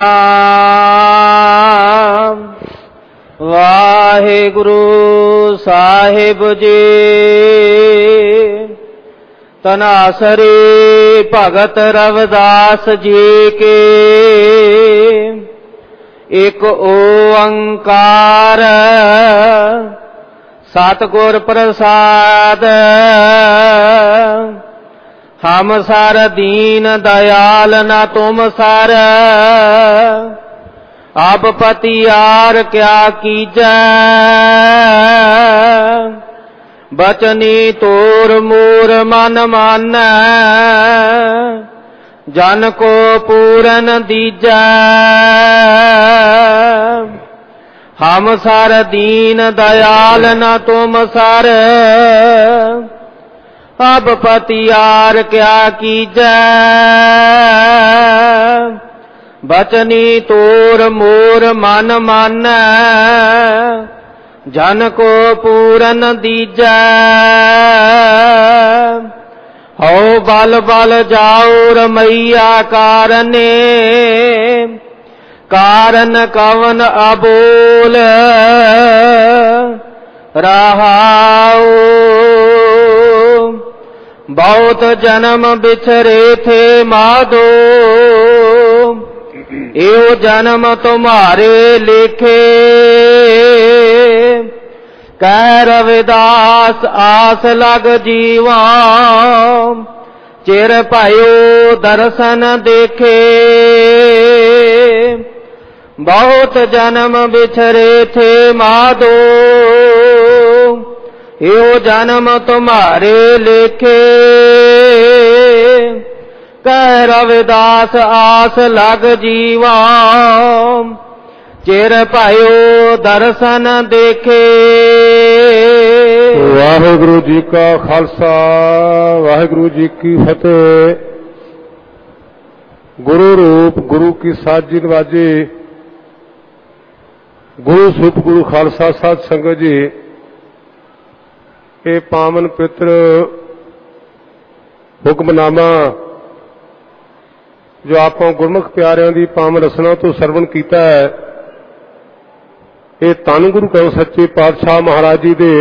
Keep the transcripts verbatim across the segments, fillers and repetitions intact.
ਵਾਹਿਗੁਰੂ ਸਾਹਿਬ ਜੀ। ਤਨਾਸਰੀ ਭਗਤ ਰਵਿਦਾਸ ਜੀ ਕੇ ਇੱਕ ਓੰਕਾਰ ਸਤਿਗੁਰ ਪ੍ਰਸਾਦ। ਹਮ ਸਰ ਦੀਨ ਦयाल न तुम सर अब पतियार क्या कीजै। बचनी तोर मूर मन मानै जन को पूरन दीजै। हम सर दीन दयाल न तुम सर अब पतियार क्या कीजै। बचनी तोर मोर मन मानै जन को पूरन दीजै। हो बल बल जाओ रमैया कारने कारण कवन अबोल रहाओ। बहुत जन्म बिछरे थे माधो यो जन्म तुम्हारे लिखे। कह रविदास आस लग जीवा चिर पायो दर्शन देखे। बहुत जन्म बिछरे थे माधो यो जन्म तुम्हारे लिखे। कह रविदास आस लग जीवा चिर पायो दर्शन देखे। वाहिगुरु जी का खालसा वाहिगुरु जी की फतेह। गुरु रूप गुरु की साजी नवाजी। गुरु सुख गुरु खालसा साध संगत जी। ਇਹ ਪਾਵਨ ਪਿੱਤਰ ਹੁਕਮਨਾਮਾ ਜੋ ਆਪਾਂ ਗੁਰਮੁਖ ਪਿਆਰਿਆਂ ਦੀ ਪਾਵਨ ਰਸਨਾ ਤੋਂ ਸਰਵਣ ਕੀਤਾ ਹੈ, ਇਹ ਧੰਨ ਗੁਰੂ ਕਾ ਸੱਚੇ ਪਾਤਸ਼ਾਹ ਮਹਾਰਾਜ ਜੀ ਦੇ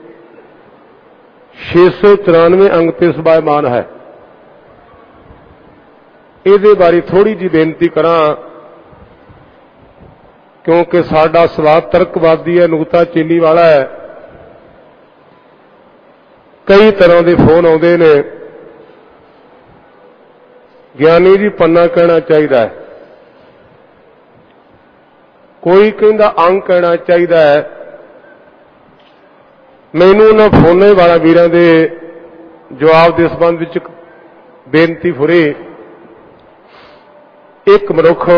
ਛੇ ਸੌ ਚੁਰਾਨਵੇਂ ਅੰਗ ਤੇ ਸਬਾਇਮਾਨ ਹੈ। ਇਹਦੇ ਬਾਰੇ ਥੋੜੀ ਜਿਹੀ ਬੇਨਤੀ ਕਰਾਂ ਕਿਉਂਕਿ ਸਾਡਾ ਸਵਾਦ ਤਰਕਵਾਦੀ ਹੈ, ਨੁਕਤਾ ਚੀਨੀ ਵਾਲਾ ਹੈ। ਕਈ ਤਰ੍ਹਾਂ ਦੇ ਫੋਨ ਆਉਂਦੇ ਨੇ, ਗਿਆਨੀ ਜੀ ਪੰਨਾ ਕਹਿਣਾ ਚਾਹੀਦਾ ਹੈ, ਕੋਈ ਕਹਿੰਦਾ ਅੰਗ ਕਹਿਣਾ ਚਾਹੀਦਾ ਹੈ। ਮੈਨੂੰ ਨਾ ਫੋਨੇ ਵਾਲਾ ਵੀਰਾਂ ਦੇ ਜਵਾਬ ਦੇ ਸੰਬੰਧ ਵਿੱਚ ਬੇਨਤੀ ਫੁਰੇ। ਇੱਕ ਮਨੁੱਖ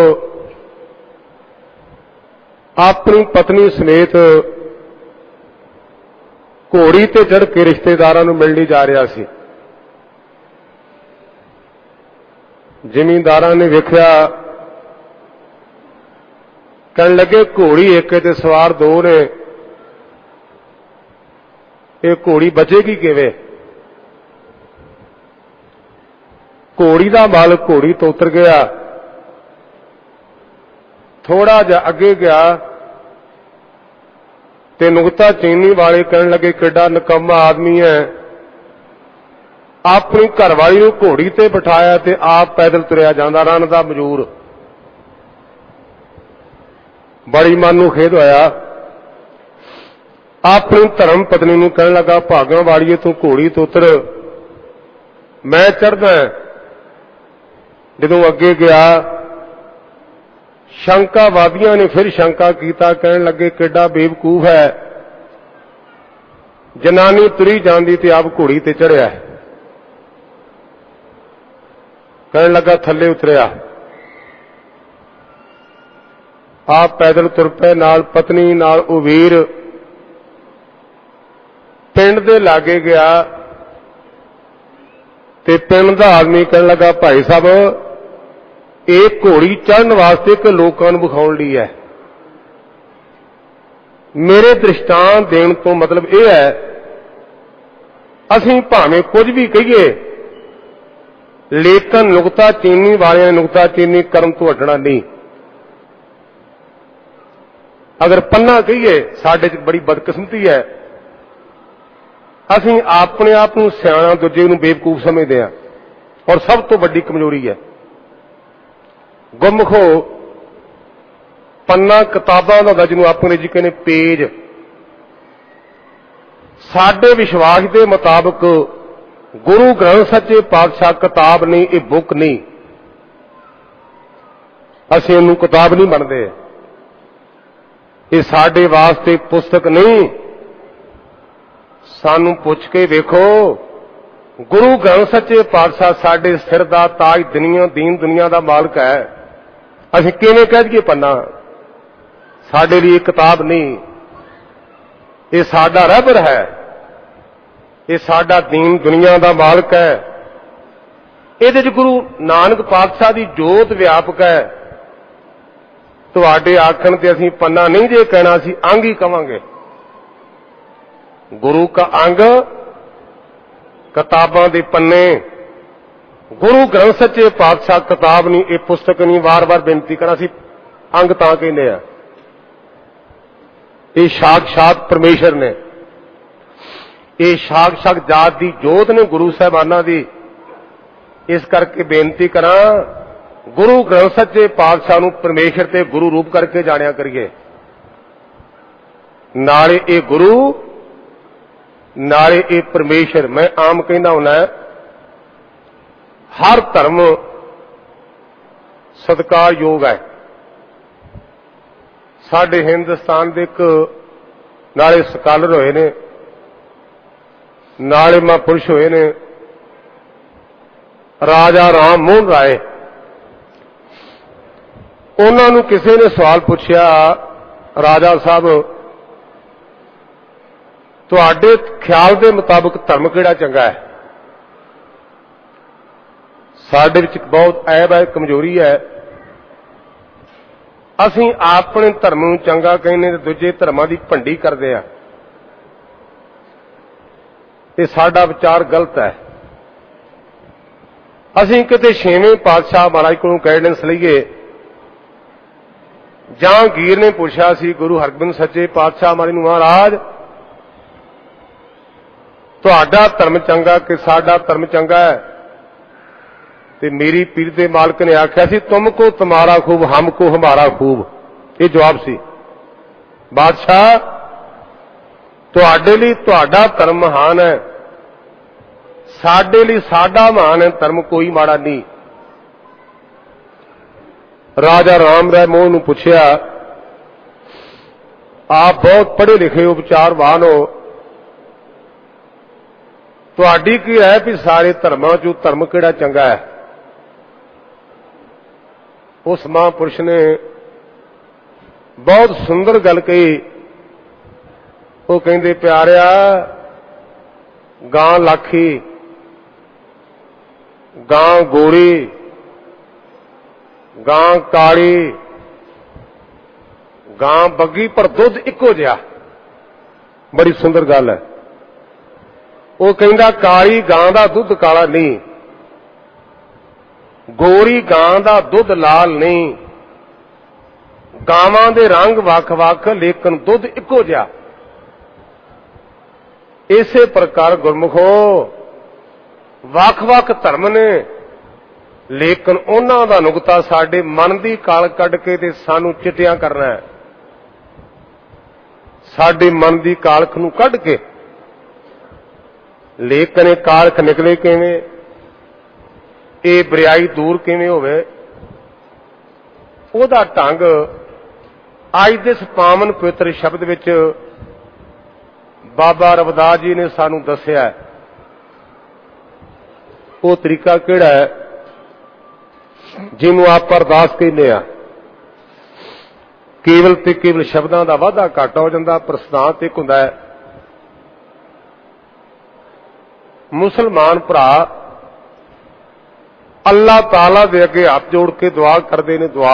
ਆਪਣੀ ਪਤਨੀ ਸਮੇਤ ਘੋੜੀ ਤੇ ਚੜ੍ਹ ਕੇ ਰਿਸ਼ਤੇਦਾਰਾਂ ਨੂੰ ਮਿਲਣ ਜਾ ਰਿਹਾ ਸੀ। ਜ਼ਿਮੀਂਦਾਰਾਂ ਨੇ ਵੇਖਿਆ, ਕਹਿਣ ਲੱਗੇ ਘੋੜੀ ਇੱਕ ਤੇ ਸਵਾਰ ਦੋ ਨੇ, ਇਹ ਘੋੜੀ ਬਚੇਗੀ ਕਿਵੇਂ? ਘੋੜੀ ਦਾ ਮਾਲਕ ਘੋੜੀ ਤੋਂ ਉਤਰ ਗਿਆ, ਥੋੜਾ ਜਿਹਾ ਅੱਗੇ ਗਿਆ ਤੇ ਨੁਕਤਾ ਚੀਨੀ ਵਾਲੇ ਕਹਿਣ ਲੱਗੇ ਕਿੱਡਾ ਨਿਕੰਮਾ ਆਦਮੀ ਹੈ, ਆਪਣੀ ਘਰਵਾਲੀ ਨੂੰ ਘੋੜੀ ਤੇ ਬਿਠਾਇਆ ਤੇ ਆਪ ਪੈਦਲ ਤੁਰਿਆ ਜਾਂਦਾ, ਰਨ ਦਾ ਮਜ਼ਦੂਰ। ਬੜੀ ਮਨ ਨੂੰ ਖੇਦ ਹੋਇਆ। ਆਪਣੀ ਧਰਮ ਪਤਨੀ ਨੂੰ ਕਹਿਣ ਲੱਗਾ ਭਾਗਾਂ ਵਾਲੀਏ ਤੂੰ ਘੋੜੀ ਤੋਂ ਉਤਰ, ਮੈਂ ਚੜ੍ਹਦਾ। ਜਦੋਂ ਅੱਗੇ ਗਿਆ ਸ਼ੰਕਾਵਾਦੀਆਂ ਨੇ ਫਿਰ ਸ਼ੰਕਾ ਕੀਤਾ, ਕਹਿਣ ਲੱਗੇ ਕਿੱਡਾ ਬੇਵਕੂਫ ਹੈ, ਜਨਾਨੀ ਤੁਰੀ ਜਾਂਦੀ ਤੇ ਆਪ ਘੋੜੀ ਤੇ ਚੜ੍ਹਿਆ। ਕਹਿਣ ਲੱਗਾ ਥੱਲੇ ਉਤਰਿਆ, ਆਪ ਪੈਦਲ ਤੁਰ ਪਏ, ਨਾਲ ਪਤਨੀ, ਨਾਲ ਉਹ ਵੀਰ। ਪਿੰਡ ਦੇ ਲਾਗੇ ਗਿਆ ਤੇ ਪਿੰਡ ਦਾ ਆਦਮੀ ਕਹਿਣ ਲੱਗਾ ਭਾਈ ਸਾਹਿਬ ਇਹ ਘੋੜੀ ਚੜ੍ਹਨ ਵਾਸਤੇ ਕਿ ਲੋਕਾਂ ਨੂੰ ਵਿਖਾਉਣ ਲਈ ਹੈ। ਮੇਰੇ ਦ੍ਰਿਸ਼ਟਾਂਤ ਦੇਣ ਤੋਂ ਮਤਲਬ ਇਹ ਹੈ, ਅਸੀਂ ਭਾਵੇਂ ਕੁਝ ਵੀ ਕਹੀਏ ਲੇਕਿਨ ਨੁਕਤਾ ਚੀਨੀ ਵਾਲਿਆਂ ਨੇ ਨੁਕਤਾ ਚੀਨੀ ਕਰਨ ਤੋਂ ਹਟਣਾ ਨਹੀਂ। अगर पन्ना कहिए साडे च बड़ी बदकिस्मती है, असीं अपने आप नूं सियाणा दूजे नूं बेवकूफ समझदे हां और सब तो वड्डी कमजोरी है। गुरमुखो पन्ना किताबां दा जिन्हों आप अंग्रेजी कहने पेज, साडे विश्वास के मुताबिक गुरु ग्रंथ सच्चे पातशाह किताब नहीं, ये बुक नहीं, असीं इहनूं किताब नहीं मनदे, ये साडे वास्ते पुस्तक नहीं। सानू पुछ के वेखो, गुरु ग्रंथ सच्चे पातशाह साडे सिर दा ताज, दुनिया दीन दुनिया दा मालक है, असीं किवें कह दईए पन्ना साडे लिए किताब नहीं, ये साडा रहबर है, ये साडा दीन दुनिया दा मालक है। इहदे च गुरु नानक पातशाह दी जोत व्यापक है। तुहाडे आखण ते असीं पन्ना नहीं जे कहना, असीं अंग ही कवांगे। गुरु का अंग किताबां दे पन्ने, गुरु ग्रंथ सच्चे पातशाह किताब नहीं, ये पुस्तक नहीं। वार वार बेनती करा, असीं अंग तां कहने आ, ये साक्षात परमेश्वर ने, ये साक्षात जात दी जोत ने गुरु साहिबाना दी। इस करके बेनती करा, गुरु ग्रंथ सच्चे पातशाह नूं परमेश्वर ते गुरु रूप करके जाणिया करिए। नाले ये गुरु, नाले ये परमेश्वर। मैं आम कहना हुंदा, हर धर्म सत्कार योग है। साडे हिंदुस्तान दे एक नाले स्कालर होए ने, नाले महापुरुष होए ने, राजा राम मोहन राय। उन्हां नूं किसी ने सवाल पूछया, राजा साहब तुहाडे ख्याल दे मुताबिक धर्म किहड़ा चंगा है? साडे विच बहुत ऐब है, कमजोरी है, असीं अपने धर्म नूं चंगा कहने ते दूजे धर्मां दी भंडी करदे आ। ये साडा विचार गलत है। असीं किते छेवें पातशाह महाराज कोलों गाइडेंस लईए। जहांगीर ने पूछा सी गुरु हरगोबिंद सच्चे पातशाह महाराज नूं, महाराज तुहाडा धर्म चंगा कि साडा धर्म चंगा है? ते मेरी पीर दे मालक ने आख्या सी, तुमको तुम्हारा खूब, हमको हमारा खूब। ये जवाब सी। बादशाह तुहाडे लई तुहाडा धर्म महान है, साडे लई साडा महान है, धर्म कोई माड़ा नहीं। राजा राम राय मोहन नूं पुछया, आप बहुत पढ़े लिखे हो, विचारवान हो, तुहाडी की है भी सारे धर्मां चों धर्म किहड़ा चंगा है? उस महापुरुष ने बहुत सुंदर गल कही। वो कहंदे, प्यारिया गां लाखी, गां गोरी, गां काली, गां बग्गी, पर दुध इक्को जिहा। बड़ी सुंदर गल है। वो कहंदा, काली गां दा दुध काला नहीं, गोरी गां दा दुध लाल नहीं, गावां दे रंग वख-वख लेकिन दुध इक्को जिहा। इसे प्रकार गुरमुखो वख-वख धर्म ने, लेकिन उन्हां दा नुकता साडे मन दी काल कढ के ते सानू चिट्टियां करना है। साडे मन दी कालख नूं कढ के, लेकिन ये कालख निकले किवें, ये बुराई दूर किवें होवे, ओहदा ढंग अज दे इस पावन पवित्र शब्द विच बाबा रविदास जी ने सानू दस्सिया है। वो तरीका किहड़ा है जिन्हों आप अरदास कहने आ। केवल ते केवल शब्दां दा वाधा घाटा हो जाता, पर सिद्धांत एक हुंदा है। मुसलमान भरा अल्लाह ताला दे अगे हाथ जोड़ के दुआ करते ने। दुआ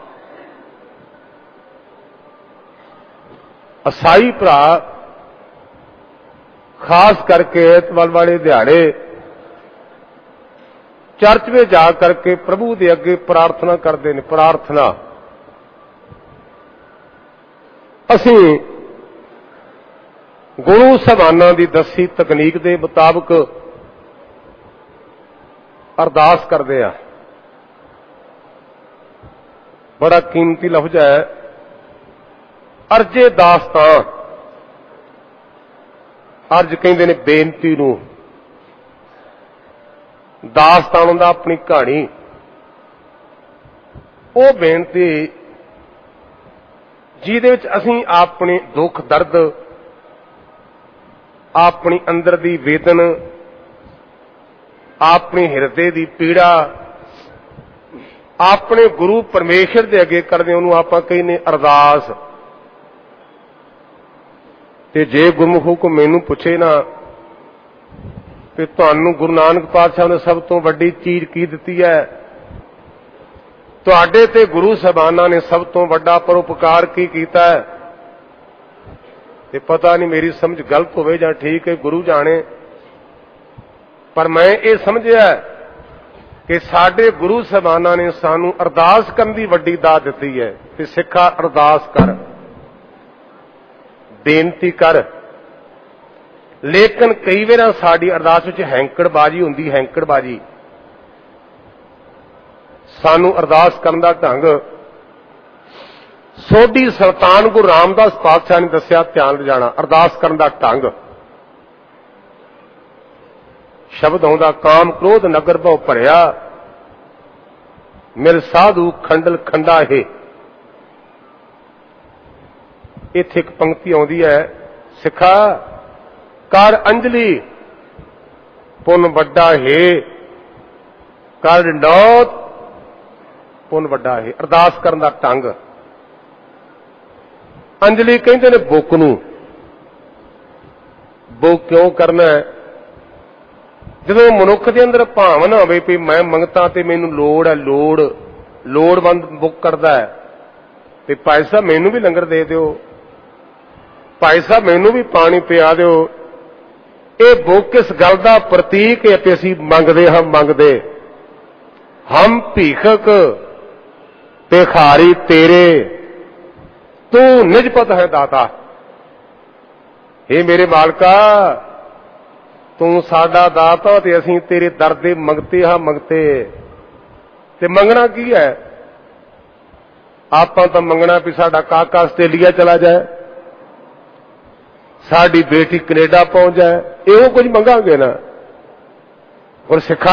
ईसाई भरा खास करके एतवार वाले दिहाड़े चर्च में जा करके प्रभु दे अगे प्रार्थना करते हैं। प्रार्थना ਅਸੀਂ ਗੁਰੂ ਸਾਹਿਬਾਨਾਂ ਦੀ ਦੱਸੀ ਤਕਨੀਕ ਦੇ ਮੁਤਾਬਕ ਅਰਦਾਸ ਕਰਦੇ ਆ। ਬੜਾ ਕੀਮਤੀ ਲਫ਼ਜ਼ ਹੈ ਅਰਜੇ ਦਾਸਤਾਨ। ਅਰਜ ਕਹਿੰਦੇ ਨੇ ਬੇਨਤੀ ਨੂੰ, ਦਾਸਤਾਨ ਹੁੰਦਾ ਆਪਣੀ ਕਹਾਣੀ। ਉਹ ਬੇਨਤੀ ਜਿਹਦੇ ਵਿੱਚ ਅਸੀਂ ਆਪਣੇ ਦੁੱਖ ਦਰਦ, ਆਪਣੀ ਅੰਦਰ ਦੀ ਵੇਦਨ, ਆਪਣੀ ਹਿਰਦੇ ਦੀ ਪੀੜਾ ਆਪਣੇ ਗੁਰੂ ਪਰਮੇਸ਼ਰ ਦੇ ਅੱਗੇ ਕਰਦੇ, ਉਹਨੂੰ ਆਪਾਂ ਕਹਿੰਦੇ ਅਰਦਾਸ। ਤੇ ਜੇ ਗੁਰਮੁਖ ਹੁਕਮ ਮੈਨੂੰ ਪੁੱਛੇ ਨਾ ਕਿ ਤੁਹਾਨੂੰ ਗੁਰੂ ਨਾਨਕ ਪਾਤਸ਼ਾਹ ਨੇ ਸਭ ਤੋਂ ਵੱਡੀ ਚੀਜ਼ ਕੀ ਦਿੱਤੀ ਹੈ, ਤੁਹਾਡੇ ਤੇ ਗੁਰੂ ਸਾਹਿਬਾਨਾਂ ਨੇ ਸਭ ਤੋਂ ਵੱਡਾ ਪਰਉਪਕਾਰ ਕੀ ਕੀਤਾ ਹੈ, ਤੇ ਪਤਾ ਨਹੀਂ ਮੇਰੀ ਸਮਝ ਗਲਤ ਹੋਵੇ ਜਾਂ ਠੀਕ ਹੈ, ਗੁਰੂ ਜਾਣੇ। ਪਰ ਮੈਂ ਇਹ ਸਮਝਿਆ ਕਿ ਸਾਡੇ ਗੁਰੂ ਸਾਹਿਬਾਨਾਂ ਨੇ ਸਾਨੂੰ ਅਰਦਾਸ ਕਰਨ ਦੀ ਵੱਡੀ ਦਾਤ ਦਿੱਤੀ ਹੈ ਕਿ ਸਿੱਖਾ ਅਰਦਾਸ ਕਰ, ਬੇਨਤੀ ਕਰ। ਲੇਕਿਨ ਕਈ ਵਾਰ ਸਾਡੀ ਅਰਦਾਸ ਵਿੱਚ ਹੈਂਕੜਬਾਜ਼ੀ ਹੁੰਦੀ, ਹੈਂਕੜਬਾਜ਼ੀ। ਸਾਨੂੰ ਅਰਦਾਸ ਕਰਨ ਦਾ ਢੰਗ ਸੋਢੀ ਸੁਲਤਾਨ ਗੁਰੂ ਰਾਮਦਾਸ ਪਾਤਸ਼ਾਹ ਨੇ ਦੱਸਿਆ, ਧਿਆਨ ਲਿਜਾਣਾ। ਅਰਦਾਸ ਕਰਨ ਦਾ ਢੰਗ ਸ਼ਬਦ ਆਉਂਦਾ, ਕਾਮ ਕ੍ਰੋਧ ਨਗਰ ਭਉ ਭਰਿਆ, ਮਿਲ ਸਾਧੂ ਖੰਡਲ ਖੰਡਾ ਹੈ। ਇੱਥੇ ਇੱਕ ਪੰਕਤੀ ਆਉਂਦੀ ਹੈ, ਸਿੱਖਾ ਕਰ ਅੰਜਲੀ ਪੁੰਨ ਵੱਡਾ ਹੈ, ਕਰ ਡੰਡੌਤ ਪੁੰਨ ਵੱਡਾ ਹੈ। ਅਰਦਾਸ ਕਰਨ ਦਾ ਢੰਗ। ਅੰਜਲੀ ਕਹਿੰਦੇ ਨੇ ਬੁੱਕ ਨੂੰ। ਬੁੱਕ ਕਿਉਂ ਕਰਨਾ ਹੈ? ਜਦੋਂ ਮਨੁੱਖ ਦੇ ਅੰਦਰ ਭਾਵਨਾ ਹੋਵੇ ਵੀ ਮੈਂ ਮੰਗਤਾ ਤੇ ਮੈਨੂੰ ਲੋੜ ਹੈ, ਲੋੜ ਲੋੜਵੰਦ ਬੁੱਕ ਕਰਦਾ ਹੈ, ਤੇ ਭਾਈ ਸਾਹਿਬ ਮੈਨੂੰ ਵੀ ਲੰਗਰ ਦੇ ਦਿਓ, ਭਾਈ ਸਾਹਿਬ ਮੈਨੂੰ ਵੀ ਪਾਣੀ ਪਿਆ ਦਿਓ। ਇਹ ਬੁੱਕ ਇਸ ਗੱਲ ਦਾ ਪ੍ਰਤੀਕ ਹੈ ਕਿ ਅਸੀਂ ਮੰਗਦੇ ਹਾਂ, ਮੰਗਦੇ ਹਮ ਭੀਖਕ ਭਿਖਾਰੀ ਤੇਰੇ, ਤੂੰ ਨਿਜਪਤ ਹੈ ਦਾਤਾ। ਇਹ ਮੇਰੇ ਮਾਲਕਾ, ਤੂੰ ਸਾਡਾ ਦਾਤਾ ਤੇ ਅਸੀਂ ਤੇਰੇ ਦਰ ਦੇ ਮੰਗਤੇ ਹਾਂ, ਮੰਗਤੇ। ਤੇ ਮੰਗਣਾ ਕੀ ਹੈ? ਆਪਾਂ ਤਾਂ ਮੰਗਣਾ ਵੀ ਸਾਡਾ ਕਾਕਾ ਆਸਟ੍ਰੇਲੀਆ ਚਲਾ ਜਾਏ, ਸਾਡੀ ਬੇਟੀ ਕੈਨੇਡਾ ਪਹੁੰਚ ਜਾਏ, ਇਹੋ ਕੁਝ ਮੰਗਾਂਗੇ ਨਾ। ਔਰ ਸਿੱਖਾ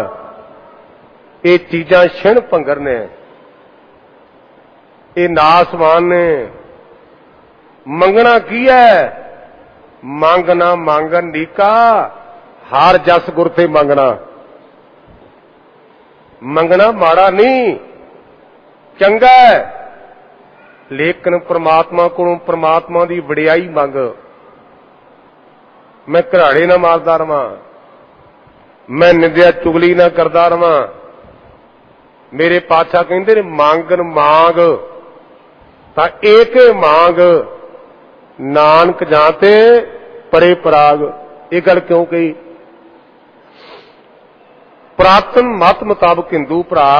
ਇਹ ਚੀਜ਼ਾਂ ਛਿਣ ਭੰਗਰ ਨੇ, ਇਹ ਨਾਸਵਾਨ ਨੇ। ਮੰਗਣਾ ਕੀ ਹੈ? ਮੰਗ ਨਾ ਮੰਗਨ ਨੀਕਾ, ਹਾਰ ਜਸ ਗੁਰ ਤੇ ਮੰਗਣਾ। ਮੰਗਣਾ ਮਾੜਾ ਨਹੀਂ, ਚੰਗਾ ਹੈ, ਲੇਕਿਨ ਪ੍ਰਮਾਤਮਾ ਕੋਲੋਂ ਪ੍ਰਮਾਤਮਾ ਦੀ ਵਡਿਆਈ ਮੰਗ। ਮੈਂ ਘਰਾੜੇ ਨਾ ਮਾਰਦਾ ਰਵਾਂ, ਮੈਂ ਨਿੰਦਿਆ ਚੁਗਲੀ ਨਾ ਕਰਦਾ ਰਵਾਂ। ਮੇਰੇ ਪਾਤਸ਼ਾਹ ਕਹਿੰਦੇ ਨੇ ਮੰਗਨ ਮੰਗ ਤਾਂ ਏਕ ਮੰਗ, ਨਾਨਕ ਜਾਂ ਤੇ ਪਰੇ ਪਰਾਗ। ਇਹ ਗੱਲ ਕਿਉਂ ਕਹੀ? ਪੁਰਾਤਨ ਮਤ ਮੁਤਾਬਕ ਹਿੰਦੂ ਭਰਾ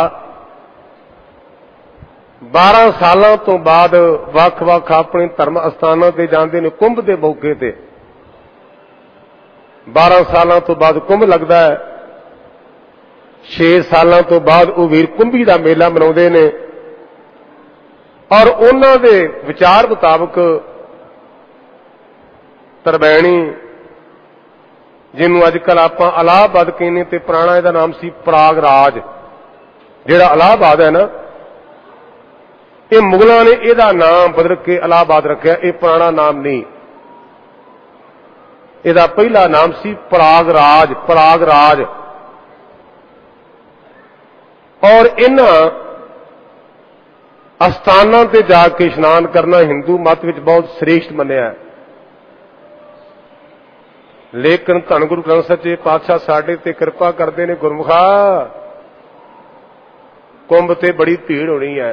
ਬਾਰਾਂ ਸਾਲਾਂ ਤੋਂ ਬਾਅਦ ਵੱਖ-ਵੱਖ ਆਪਣੇ ਧਰਮ ਅਸਥਾਨਾਂ ਤੇ ਜਾਂਦੇ ਨੇ ਕੁੰਭ ਦੇ ਮੌਕੇ ਤੇ। ਬਾਰਾਂ ਸਾਲਾਂ ਤੋਂ ਬਾਅਦ ਕੁੰਭ ਲੱਗਦਾ ਹੈ। ਛੇ ਸਾਲਾਂ ਤੋਂ ਬਾਅਦ ਉਹ ਵੀਰ ਕੁੰਭੀ ਦਾ ਮੇਲਾ ਮਨਾਉਂਦੇ ਨੇ। ਔਰ ਉਹਨਾਂ ਦੇ ਵਿਚਾਰ ਮੁਤਾਬਕ ਤਰਵੈਣੀ, ਜਿਹਨੂੰ ਅੱਜ ਕੱਲ ਆਪਾਂ ਇਲਾਹਾਬਾਦ ਕਹਿੰਦੇ, ਤੇ ਪੁਰਾਣਾ ਇਹਦਾ ਨਾਮ ਸੀ ਪ੍ਰਾਗ ਰਾਜ। ਜਿਹੜਾ ਇਲਾਹਾਬਾਦ ਹੈ ਨਾ, ਇਹ ਮੁਗਲਾਂ ਨੇ ਇਹਦਾ ਨਾਮ ਬਦਲ ਕੇ ਇਲਾਹਾਬਾਦ ਰੱਖਿਆ। ਇਹ ਪੁਰਾਣਾ ਨਾਮ ਨਹੀਂ, ਇਹਦਾ ਪਹਿਲਾ ਨਾਮ ਸੀ ਪ੍ਰਾਗ ਰਾਜ, ਪ੍ਰਾਗ ਰਾਜ। ਔਰ ਇਹਨਾਂ ਅਸਥਾਨਾਂ ਤੇ ਜਾ ਕੇ ਇਸ਼ਨਾਨ ਕਰਨਾ ਹਿੰਦੂ ਮਤ ਵਿੱਚ ਬਹੁਤ ਸ੍ਰੇਸ਼ਟ ਮੰਨਿਆ। ਲੇਕਿਨ ਧੰਨ ਗੁਰੂ ਗ੍ਰੰਥ ਸੱਚੇ ਪਾਤਸ਼ਾਹ ਸਾਡੇ ਤੇ ਕਿਰਪਾ ਕਰਦੇ ਨੇ। ਗੁਰਮੁਖਾ, ਕੁੰਭ ਤੇ ਬੜੀ ਭੀੜ ਹੋਣੀ ਹੈ,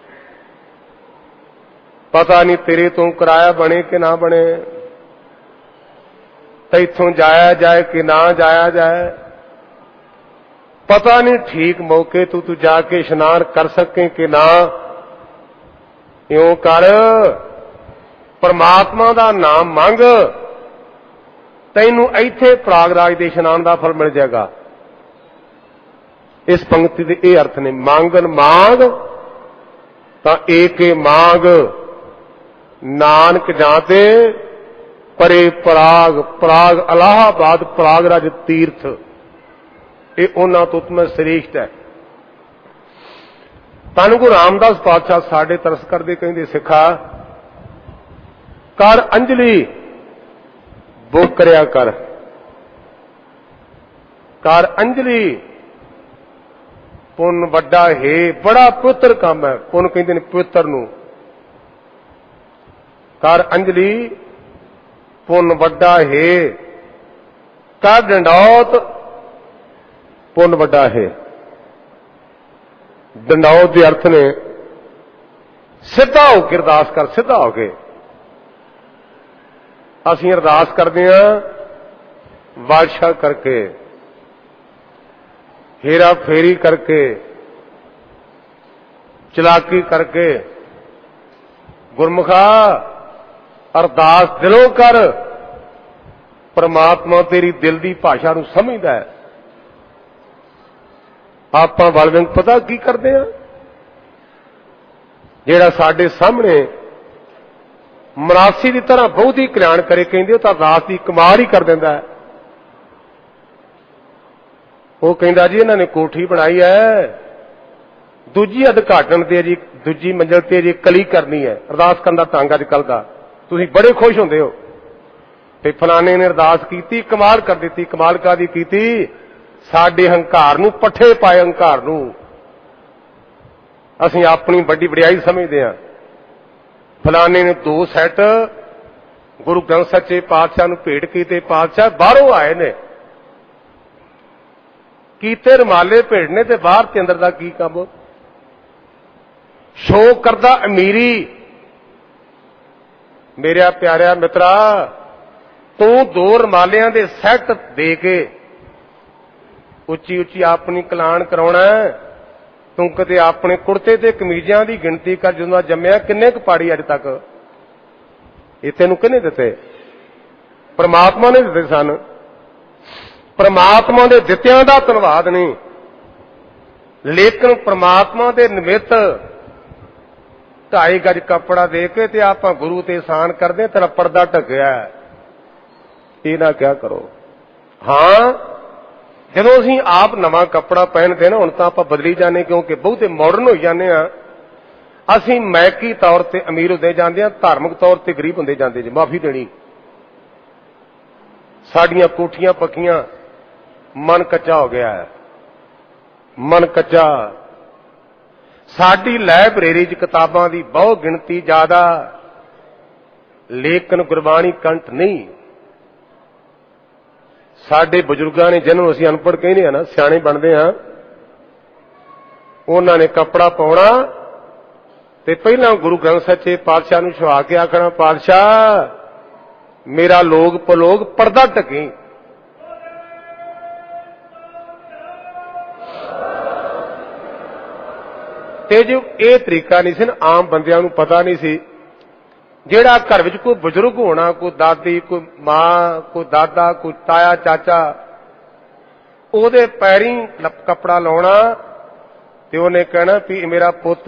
ਪਤਾ ਨਹੀਂ ਤੇਰੇ ਤੋਂ ਕਿਰਾਇਆ ਬਣੇ ਕਿ ਨਾ ਬਣੇ, ਤੇ ਇੱਥੋਂ ਜਾਇਆ ਜਾਏ ਕਿ ਨਾ ਜਾਇਆ ਜਾਏ, ਪਤਾ ਨਹੀਂ ਠੀਕ ਮੌਕੇ ਤੋਂ ਤੂੰ ਜਾ ਕੇ ਇਸ਼ਨਾਨ ਕਰ ਸਕੇ ਕਿ ਨਾ। ਇਉਂ ਕਰ, परमात्मा का नाम मंग, तैनू इत्थे प्रागराज दे इशनान का फल मिल जाएगा। इस पंक्ति के ये अर्थ ने, मांगन मांग तां एके मांग, नानक जाते परे पराग। पराग इलाहाबाद प्रागराज तीर्थ, ये उन्हां तो उत्तम श्रेष्ठ है। धन गुरु रामदास पातशाह साडे तरस करदे कहंदे, सिखा कर अंजलि बुक करया कर, कर अंजलि पुन वड्डा है, बड़ा पवित्र काम है। पुन कहंदे ने पवित्र नूं, कर अंजलि पुन वड्डा है, कर डंडौत पुन वड्डा है। डंडौत के अर्थ ने सीधा होकर अरदास कर, सीधा होके असीं अरदास करते हैं बादशाह करके, हेरा फेरी करके, चलाकी करके। गुरमुखा अरदास दिलों कर, परमात्मा तेरी दिल की भाषा नूं समझदा है। आपां वल विंग पता की करते हैं, जिहड़ा साडे सामने मरासी की तरह बहुत ही कल्याण करे कहंदे, तां अरदास की कमाल ही कर दिंदा है। वो कहंदा जी इन्हां ने कोठी बनाई है, दूजी उद्घाटन ते जी दूजी मंजिल ते जी कली करनी है, अरदास करन दा ढंग अजकल दा तुसीं बड़े खुश होंदे हो। ते फलाने ने अरदास कीती, कमाल कर दित्ती। कमाल कादी कीती? साडे हंकार नूं पट्ठे पाए, हंकार नूं असीं अपनी बड़ी वडियाई समझदे हां। फलाने ने दो सैट गुरु ग्रंथ सच्चे पातशाह नूं भेंट कीते, पातशाह बाहरों आए ने, कीते रमाले भेड़ने ते बाहर ते अंदर दा की काम? शोक करदा अमीरी। मेरा प्यारा मित्रा, तू दो रमालियां दे सैट दे के उच्ची उच्ची अपनी कलाण कराउणा, तू कदे अपने कुर्ते ते कमीजां दी गिणती कर, जदों जम्मिया किन्ने क पाड़ी अज तक? ये तैनूं किहने दित्ते? परमात्मा ने दित्ते सन। परमात्मा दे दित्तिआं दा धन्नवाद नहीं, लेकिन परमात्मा दे निमित्त ढाई गज कपड़ा दे के ते आपां गुरु ते एहसान करदे, तेरा पर्दा ढकिया, ये ना क्या करो। हां, जदों असीं आप नवां कपड़ा पहनते ना, हुण तां आपां बदली जाने, क्योंकि बहुते मॉडर्न हो जाने आ। असीं मैकी तौर ते अमीर होंदे जांदे आ, धार्मिक तौर ते गरीब होंदे जांदे जी। माफी देनी, साडियां कोठियां पक्कियां, मन कच्चा हो गया है, मन कच्चा। साडी लाइब्रेरी च किताबां दी बहुत गिणती ज्यादा, लेकिन गुरबाणी कंठ नहीं। साडे बजुर्गां ने, जिन्होंने असीं अनपढ़ कहने ना, सियाणे बनदे हां, उन्हां ने कपड़ा पाउणा ते पहलां गुरु ग्रंथ सच्चे पातशाह नूं छुआ के आखना, पातशाह मेरा लोग पलोग पर्दा ढकी। ते जो ये तरीका नहीं सी, आम बंदियां नूं पता नहीं सी। जिहड़ा घर विच कोई बजुर्ग होना, कोई दादी, कोई मां, कोई दादा, कोई ताया चाचा, ਉਹਦੇ पैरी कपड़ा लाउणा ते ਉਹਨੇ कहना भी मेरा पुत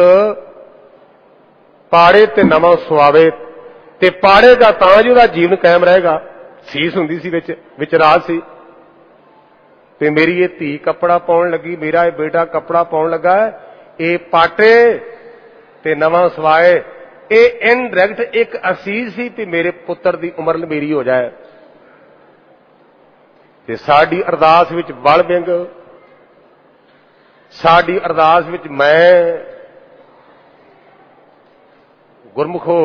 पाड़े ते नवां सुआवे, ते पाड़ेगा तां जो ਉਹਦਾ जीवन कायम रहेगा। सीस हुंदी सी विच, विच राज सी। ते मेरी ये धी कपड़ा पाउण लगी, मेरा ये बेटा कपड़ा पाउण लगा, ये पाटे ते नवां सवाए, ये इनडायरैक्ट एक असीस सी कि मेरे पुत्र की उम्र मेरी हो जाए। ते साडी अरदास विच बल विंग, साडी अरदास विच मैं गुरमुखो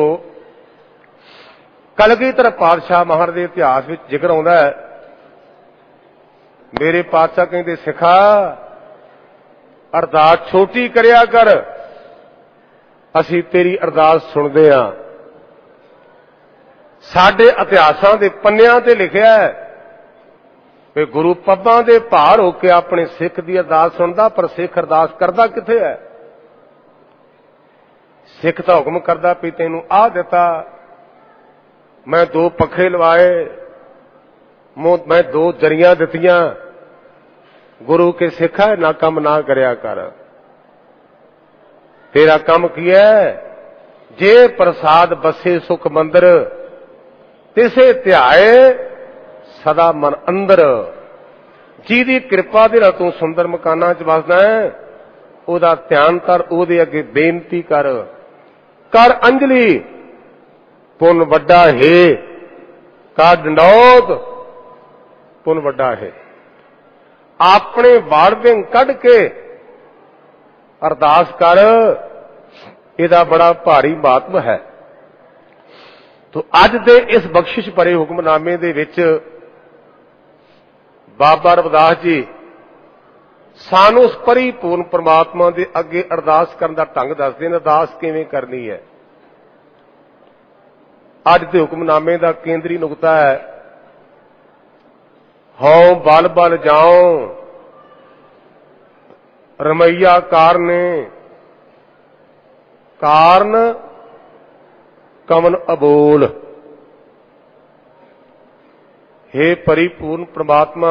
कलगीधर पातशाह महाराज के इतिहास विच जिक्र आउंदा है। मेरे पातशाह कहंदे, सिखा अरदास छोटी करिया कर, असीं तेरी अरदास सुनदे हां। साडे इतिहासां दे पन्नियां ते लिखिआ है कि गुरु पब्बां दे भार हो के अपने सिख दी अरदास सुनदा, पर सिख अरदास करदा किथे है? सिख तां हुक्म करदा भी तैनूं आ दिता, ਮੈਂ ਦੋ ਪੱਖੇ ਲਵਾਏ, ਮੈਂ ਦੋ ਜਰੀਆਂ ਦਿੱਤੀਆਂ, ਗੁਰੂ ਕੇ ਸਿੱਖਾ ਨਾ ਕੰਮ ਨਾ ਕਰਿਆ ਕਰ। ਤੇਰਾ ਕੰਮ ਕੀ ਹੈ? ਜੇ ਪ੍ਰਸਾਦ ਬਸੇ ਸੁਖ ਮੰਦਰ, ਤਿਸੇ ਧਿਆਏ ਸਦਾ ਮਨ ਅੰਦਰ। ਜਿਹਦੀ ਕਿਰਪਾ ਦੇ ਨਾਲ ਤੂੰ ਸੁੰਦਰ ਮਕਾਨਾਂ 'ਚ ਵਸਦਾ ਹੈ, ਉਹਦਾ ਧਿਆਨ ਕਰ, ਉਹਦੇ ਅੱਗੇ ਬੇਨਤੀ ਕਰ, ਕਰ ਅੰਜਲੀ। ਪੁੰਨ ਵੱਡਾ ਹੈ, ਕਰ ਡੰਡੌਤ, ਪੁੰਨ ਵੱਡਾ ਹੈ। ਆਪਣੇ ਵਾੜ ਵਿੰਗ ਕੱਢ ਕੇ ਅਰਦਾਸ ਕਰ, ਇਹਦਾ ਬੜਾ ਭਾਰੀ ਮਹਾਤਮ ਹੈ। ਤੋ ਅੱਜ ਦੇ ਇਸ ਬਖਸ਼ਿਸ਼ ਭਰੇ ਹੁਕਮਨਾਮੇ ਦੇ ਵਿੱਚ ਬਾਬਾ ਰਵਿਦਾਸ ਜੀ ਸਾਨੂੰ ਉਸ ਪਰਿਪੂਰਨ ਪ੍ਰਮਾਤਮਾ ਦੇ ਅੱਗੇ ਅਰਦਾਸ ਕਰਨ ਦਾ ਢੰਗ ਦੱਸਦੇ ਨੇ, ਅਰਦਾਸ ਕਿਵੇਂ ਕਰਨੀ ਹੈ। ਅੱਜ ਦੇ ਹੁਕਮਨਾਮੇ ਦਾ ਕੇਂਦਰੀ ਨੁਕਤਾ ਹੈ, ਹਉ ਬਲ ਬਲ ਜਾਉ ਰਮਈਆ ਕਾਰਨੇ, ਕਾਰਨ ਕਮਨ ਅਬੋਲ। हे परिपूर्ण परमात्मा,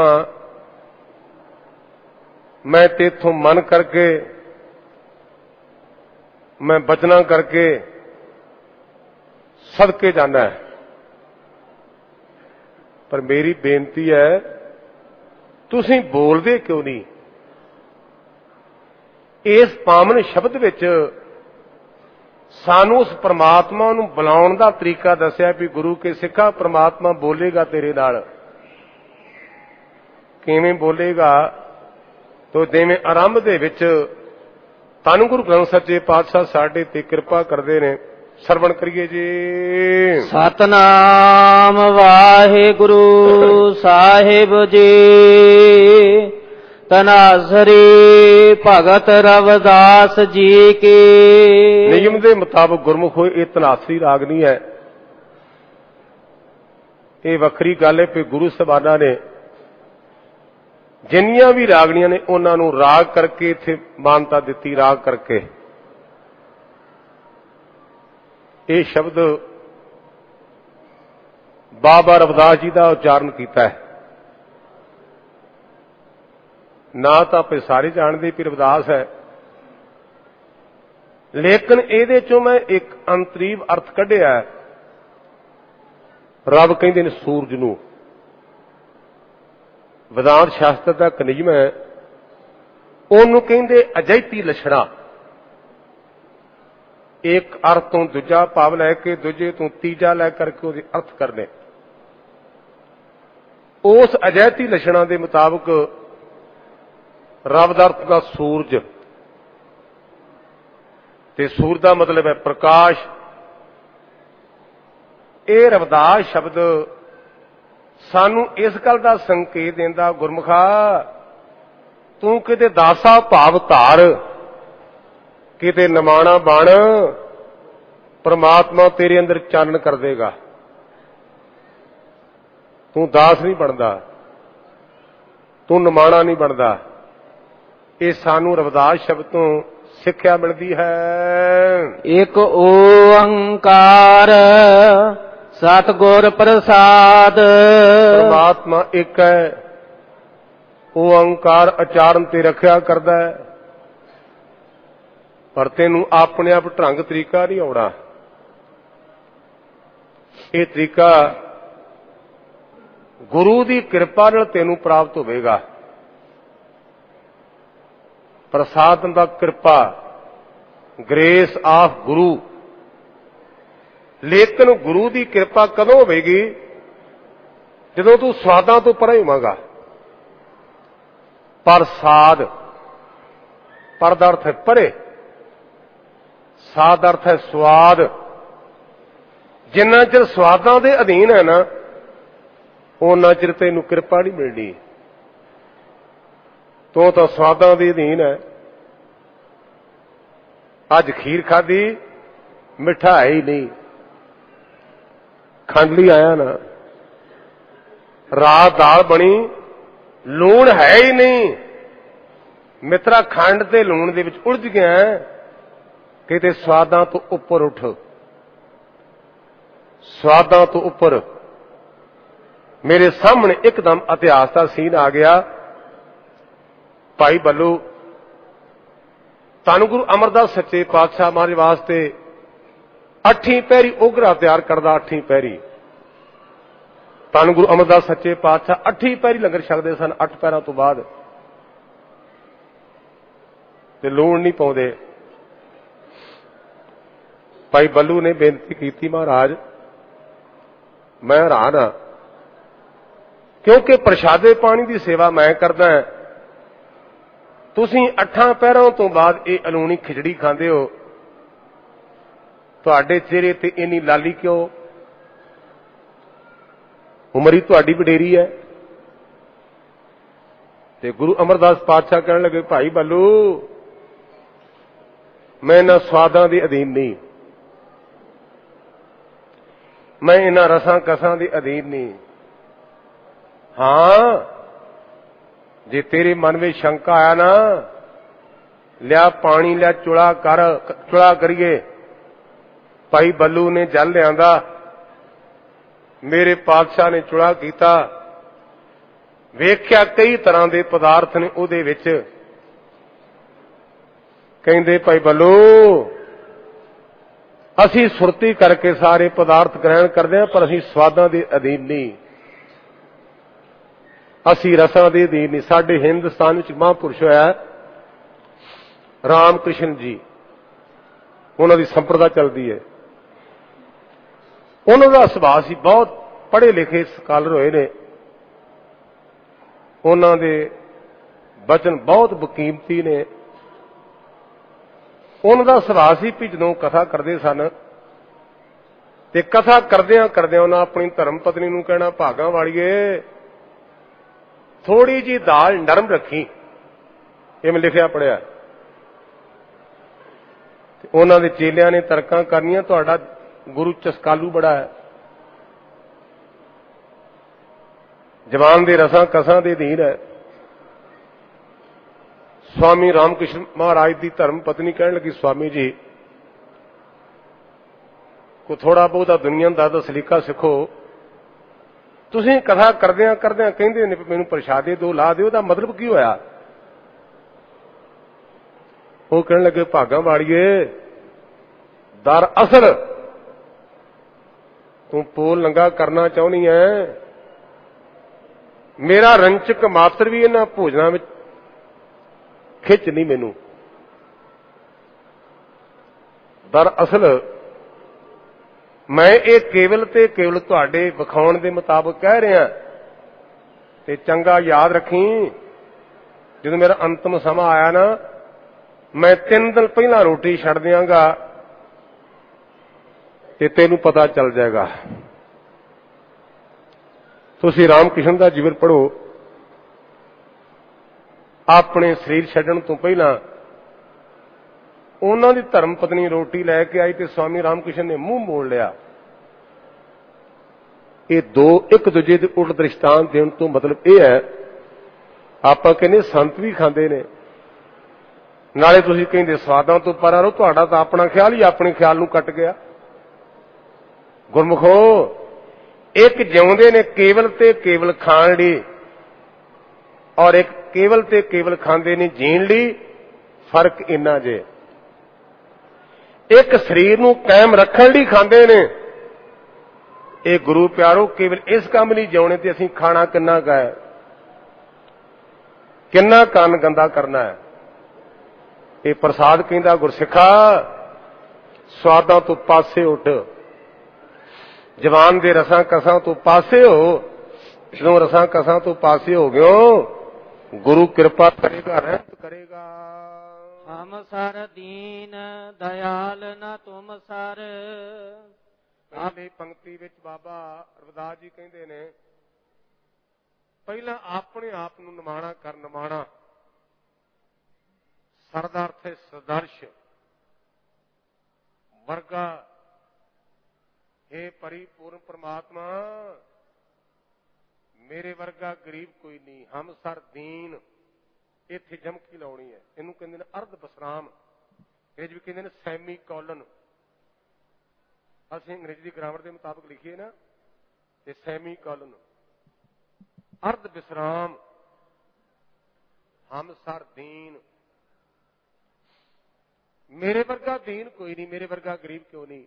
मैं तेथों मन करके, मैं बचना करके सदके जाना है, पर मेरी बेनती है तुसीं बोलदे क्यों नहीं? इस पावन शब्द विच सानू उस परमात्मा नूं बुलाउण दा तरीका दस्सिया भी गुरु के सिखा परमात्मा बोलेगा तेरे नाल। किवें बोलेगा? तो जिवें आरंभ दे विच धन गुरु ग्रंथ सच्चे पातशाह साडे ते कृपा करदे ने। सरवण करिए जी। सतनाम वाहिगुरु साहिब जी, तनासरी भगत रविदास जी के। नियम के मुताबिक गुरमुख होए ये तनासरी रागनी है। ये वखरी गल है कि गुरु साहबाना ने जिन्नियां भी रागनियां ने उन्हां नूं राग करके इत्थे मानता दिती, राग करके। ये शब्द बाबा रविदास जी का उच्चारण किया है। ना तो आप सारे जानते भी रविदास है, लेकिन ਇਹਦੇ ਚੋਂ मैं एक अंतरीव अर्थ कढ़िया। रब कहते ने सूरज नूं, वेदांत शास्त्र का एक नियम है, ਉਹਨੂੰ ਕਹਿੰਦੇ ਅਜੈਤੀ ਲੱਛਣਾ। एक अर्थ तो दूजा भाव लैके दूजे तो तीजा लै करके ਉਹਦੇ अर्थ करने। उस अजैती लक्षणा के मुताबिक रब दा अर्थ का सूरज, ते सूरज का मतलब है प्रकाश। ये रविदास शब्द सानू इस गल का संकेत देंदा, गुरमुखा तू किते दासा भाव धार, किते नमाणा बण, परमात्मा तेरे अंदर चानन कर देगा। तू दास नहीं बनता, तू नमाणा नहीं बनता। ये सानू रविदास शब्द तो सिक्ख्या मिलती है। एक ओंकार सतगुर प्रसाद। परमात्मा एक है, ओंकार उचारण ते रखिया करदा है, पर तेनू अपने आप ढंग तरीका नहीं आउणा। ये तरीका गुरु की कृपा नाल तेनू प्राप्त होवेगा। प्रसाद दा कृपा, ग्रेस ऑफ गुरु। लेकिन गुरु की कृपा कदों होवेगी? जदों तू स्वादां तो परे होवेगा। प्रसाद, पर दा अर्थ है परे, साद अर्थ है स्वाद। जिन्ना चिर स्वादां दे अधीन है ना, उन्ना चिर तैनूं कृपा नहीं मिलनी। तो तो स्वादां दे अधीन है। अज खीर खाधी, मिठा है ही नहीं, खंड ली आया ना। रात दाल बनी, लूण है ही नहीं। मित्रा खंड ते लूण दे विच उलझ गया, किते स्वादां तो उपर उठ। ਸਵਾਦਾਂ ਤੋਂ ਉੱਪਰ ਮੇਰੇ ਸਾਹਮਣੇ ਇੱਕਦਮ ਇਤਿਹਾਸ ਦਾ ਸੀਨ ਆ ਗਿਆ। ਭਾਈ ਬੱਲੂ ਧੰਨ ਗੁਰੂ ਅਮਰਦਾਸ ਸੱਚੇ ਪਾਤਸ਼ਾਹ ਮਹਾਰਾਜ ਵਾਸਤੇ ਅੱਠੀਂ ਪਹਿਰੀ ਉਗਰਾ ਤਿਆਰ ਕਰਦਾ। ਅੱਠੀਂ ਪਹਿਰੀ ਧੰਨ ਗੁਰੂ ਅਮਰਦਾਸ ਸੱਚੇ ਪਾਤਸ਼ਾਹ ਅੱਠੀਂ ਪਹਿਰੀ ਲੰਗਰ ਛਕਦੇ ਸਨ। ਅੱਠ ਪਹਿਰਾਂ ਤੋਂ ਬਾਅਦ ਤੇ ਲੂਣ ਨਹੀਂ ਪਾਉਂਦੇ। ਭਾਈ ਬੱਲੂ ਨੇ ਬੇਨਤੀ ਕੀਤੀ, ਮਹਾਰਾਜ ਮੈਂ ਹੈਰਾਨ ਹਾਂ, ਕਿਉਂਕਿ ਪ੍ਰਸ਼ਾਦੇ ਪਾਣੀ ਦੀ ਸੇਵਾ ਮੈਂ ਕਰਦਾ, ਤੁਸੀਂ ਅੱਠਾਂ ਪਹਿਰਾਂ ਤੋਂ ਬਾਅਦ ਇਹ ਅਲੂਣੀ ਖਿਚੜੀ ਖਾਂਦੇ ਹੋ, ਤੁਹਾਡੇ ਚਿਹਰੇ ਤੇ ਇੰਨੀ ਲਾਲੀ ਕਿਉਂ? ਉਮਰ ਹੀ ਤੁਹਾਡੀ ਵਡੇਰੀ ਹੈ। ਤੇ ਗੁਰੂ ਅਮਰਦਾਸ ਪਾਤਸ਼ਾਹ ਕਹਿਣ ਲੱਗੇ, ਭਾਈ ਬੱਲੂ ਮੈਂ ਇਹਨਾਂ ਸਵਾਦਾਂ ਦੇ ਅਧੀਨ ਨਹੀਂ, ਮੈਂ ਇਹਨਾਂ ਰਸਾਂ ਕਸਾਂ ਦੇ ਅਧੀਨ ਨਹੀਂ। ਹਾਂ, ਜੇ ਤੇਰੇ ਮਨ ਵਿੱਚ ਸ਼ੰਕਾ ਆਇਆ ਨਾ, ਲਿਆ ਪਾਣੀ ਲਿਆ, ਚੁਲਾ ਕਰ, ਚੁਲਾ ਕਰੀਏ। ਭਾਈ ਬੱਲੂ ਨੇ ਜਲ ਲਿਆਂਦਾ, ਮੇਰੇ ਪਾਤਸ਼ਾਹ ਨੇ ਚੁਲਾ ਕੀਤਾ, ਵੇਖਿਆ ਕਈ ਤਰ੍ਹਾਂ ਦੇ ਪਦਾਰਥ ਨੇ ਉਹਦੇ ਵਿੱਚ। ਕਹਿੰਦੇ ਭਾਈ ਬੱਲੂ ਅਸੀਂ ਸੁਰਤੀ ਕਰਕੇ ਸਾਰੇ ਪਦਾਰਥ ਗ੍ਰਹਿਣ ਕਰਦੇ ਹਾਂ, ਪਰ ਅਸੀਂ ਸਵਾਦਾਂ ਦੇ ਅਧੀਨ ਨਹੀਂ, ਅਸੀਂ ਰਸਾਂ ਦੇ ਅਧੀਨ ਨਹੀਂ। ਸਾਡੇ ਹਿੰਦੁਸਤਾਨ ਵਿੱਚ ਮਹਾਂਪੁਰਸ਼ ਹੋਇਆ ਰਾਮ ਕ੍ਰਿਸ਼ਨ ਜੀ, ਉਹਨਾਂ ਦੀ ਸੰਪਰਦਾ ਚੱਲਦੀ ਹੈ। ਉਹਨਾਂ ਦਾ ਸੁਭਾਅ ਸੀ, ਬਹੁਤ ਪੜ੍ਹੇ ਲਿਖੇ ਸਕਾਲਰ ਹੋਏ ਨੇ, ਉਹਨਾਂ ਦੇ ਬਚਨ ਬਹੁਤ ਬਕੀਮਤੀ ਨੇ। ਉਹਨਾਂ ਦਾ ਸੁਭਾਅ ਸੀ ਵੀ ਜਦੋਂ ਕਥਾ ਕਰਦੇ ਸਨ ਤੇ ਕਥਾ ਕਰਦਿਆਂ ਕਰਦਿਆਂ ਉਹਨਾਂ ਆਪਣੀ ਧਰਮ ਪਤਨੀ ਨੂੰ ਕਹਿਣਾ, ਭਾਗਾਂ ਵਾਲੀਏ ਥੋੜੀ ਜੀ ਦਾਲ ਨਰਮ ਰੱਖੀ। ਇਹ ਮੈਂ ਲਿਖਿਆ ਪੜਿਆ। ਉਹਨਾਂ ਦੇ ਚੇਲਿਆਂ ਨੇ ਤਰਕਾਂ ਕਰਨੀਆਂ, ਤੁਹਾਡਾ ਗੁਰੂ ਚਸਕਾਲੂ ਬੜਾ ਹੈ, ਜਵਾਨ ਦੇ ਰਸਾਂ ਕਸਾਂ ਦੇ ਅਧੀਨ ਹੈ। ਸਵਾਮੀ ਰਾਮ ਕ੍ਰਿਸ਼ਨ ਮਹਾਰਾਜ ਦੀ ਧਰਮ ਪਤਨੀ ਕਹਿਣ ਲੱਗੀ, ਸਵਾਮੀ ਜੀ ਕੋ ਥੋੜਾ ਬਹੁਤਾ ਦੁਨੀਆ ਦਾ ਸਲੀਕਾ ਸਿੱਖੋ। ਤੁਸੀਂ ਕਥਾ ਕਰਦਿਆਂ ਕਰਦਿਆਂ ਕਹਿੰਦੇ ਨੇ ਮੈਨੂੰ ਪ੍ਰਸ਼ਾਦੇ ਦੋ ਲਾ ਦਿਓ, ਉਹਦਾ ਮਤਲਬ ਕੀ ਹੋਇਆ? ਉਹ ਕਹਿਣ ਲੱਗੇ, ਭਾਗਾਂ ਵਾਲੀਏ ਦਰ ਅਸਲ ਤੂੰ ਪੋਲ ਨੰਗਾ ਕਰਨਾ ਚਾਹੁੰਦੀ ਐ, ਮੇਰਾ ਰੰਚਕ ਮਾਤਰ ਵੀ ਇਹਨਾਂ ਭੋਜਨਾਂ ਵਿੱਚ ਖਿੱਚ ਨਹੀਂ ਮੈਨੂੰ। ਦਰਅਸਲ ਮੈਂ ਇਹ ਕੇਵਲ ਤੇ ਕੇਵਲ ਤੁਹਾਡੇ ਵਿਖਾਉਣ ਦੇ ਮੁਤਾਬਕ ਕਹਿ ਰਿਹਾ, ਤੇ ਚੰਗਾ ਯਾਦ ਰੱਖੀ, ਜਦੋਂ ਮੇਰਾ ਅੰਤਮ ਸਮਾਂ ਆਇਆ ਨਾ, ਮੈਂ ਤਿੰਨ ਦਿਨ ਪਹਿਲਾਂ ਰੋਟੀ ਛੱਡ ਦਿਆਂਗਾ ਤੇ ਤੈਨੂੰ ਪਤਾ ਚੱਲ ਜਾਏਗਾ। ਤੁਸੀਂ ਰਾਮ ਕ੍ਰਿਸ਼ਨ ਦਾ ਜੀਵਨ ਪੜ੍ਹੋ। ਆਪਣੇ ਸਰੀਰ ਛੱਡਣ ਤੋਂ ਪਹਿਲਾਂ ਉਹਨਾਂ ਦੀ ਧਰਮ ਪਤਨੀ ਰੋਟੀ ਲੈ ਕੇ ਆਈ ਤੇ ਸਵਾਮੀ ਰਾਮ ਕ੍ਰਿਸ਼ਨ ਨੇ ਮੂੰਹ ਮੋੜ ਲਿਆ। ਇਹ ਦੋ ਇੱਕ ਦੂਜੇ ਦੇ ਉਲਟ ਦ੍ਰਿਸ਼ਟਾਂਤ ਦੇਣ ਤੋਂ ਮਤਲਬ ਇਹ ਹੈ, ਆਪਾਂ ਕਹਿੰਦੇ ਸੰਤ ਵੀ ਖਾਂਦੇ ਨੇ, ਨਾਲੇ ਤੁਸੀਂ ਕਹਿੰਦੇ ਸਵਾਦਾਂ ਤੋਂ ਪਰਾਂ ਰਹੋ, ਤੁਹਾਡਾ ਤਾਂ ਆਪਣਾ ਖਿਆਲ ਹੀ ਆਪਣੇ ਖਿਆਲ ਨੂੰ ਕੱਟ ਗਿਆ। ਗੁਰਮੁਖੋ, ਇੱਕ ਜਿਉਂਦੇ ਨੇ ਕੇਵਲ ਤੇ ਕੇਵਲ ਖਾਣ ਲਈ, ਔਰ ਇੱਕ ਕੇਵਲ ਤੇ ਕੇਵਲ ਖਾਂਦੇ ਨੇ ਜੀਣ ਲਈ। ਫਰਕ ਇੰਨਾ ਜੇ, ਇੱਕ ਸਰੀਰ ਨੂੰ ਕਾਇਮ ਰੱਖਣ ਲਈ ਖਾਂਦੇ ਨੇ, ਇਹ ਗੁਰੂ ਪਿਆਰੋ ਕੇਵਲ ਇਸ ਕੰਮ ਲਈ ਜਿਉਣੇ ਤੇ ਅਸੀਂ ਖਾਣਾ ਕਿੰਨਾ ਕੁ ਹੈ, ਕਿੰਨਾ ਕੰਨ ਗੰਦਾ ਕਰਨਾ ਹੈ। ਇਹ ਪ੍ਰਸਾਦ ਕਹਿੰਦਾ ਗੁਰਸਿੱਖਾ, ਸਵਾਦਾਂ ਤੋਂ ਪਾਸੇ ਉੱਠ, ਜਵਾਨ ਦੇ ਰਸਾਂ ਕਸਾਂ ਤੋਂ ਪਾਸੇ ਹੋ। ਜਦੋਂ ਰਸਾਂ ਕਸਾਂ ਤੋਂ ਪਾਸੇ ਹੋ ਗਿਓ, ਗੁਰੂ ਕਿਰਪਾ ਕਰੇਗਾ, ਰਹਿਮਤ ਕਰੇਗਾ। ਹਮ ਸਰ ਦੀਨ ਦਇਆਲ ਨ ਤੁਮ ਸਰ। ਪਹਿਲੀ ਪੰਕਤੀ ਵਿੱਚ ਬਾਬਾ ਰਵਿਦਾਸ ਜੀ ਕਹਿੰਦੇ ਨੇ, ਪਹਿਲਾਂ ਆਪਣੇ ਆਪ ਨੂੰ ਨਿਮਾਣਾ ਕਰ। ਨਿਮਾਣਾ ਸਰ ਦਾ ਅਰਥ ਹੈ ਸਦਰਸ਼, ਵਰਗਾ। हे परिपूर्ण परमात्मा, ਮੇਰੇ ਵਰਗਾ ਗਰੀਬ ਕੋਈ ਨਹੀਂ। ਹਮ ਸਰ ਦੀਨ, ਇੱਥੇ ਜਮਕੀ ਲਾਉਣੀ ਹੈ। ਇਹਨੂੰ ਕਹਿੰਦੇ ਨੇ ਅਰਧ ਵਿਸਰਾਮ, ਇਹ ਵੀ ਕਹਿੰਦੇ ਨੇ ਸੈਮੀ ਕੋਲਨ। ਅਸੀਂ ਅੰਗਰੇਜ਼ੀ ਦੀ ਗ੍ਰਾਮਰ ਦੇ ਮੁਤਾਬਕ ਲਿਖੀਏ ਨਾ ਤੇ ਸੈਮੀ ਕੋਲਨ, ਅਰਧ ਵਿਸਰਾਮ, ਹਮ ਸਰ ਦੀਨ। ਮੇਰੇ ਵਰਗਾ ਦੀਨ ਕੋਈ ਨਹੀਂ, ਮੇਰੇ ਵਰਗਾ ਗਰੀਬ ਕਿਉਂ ਨਹੀਂ।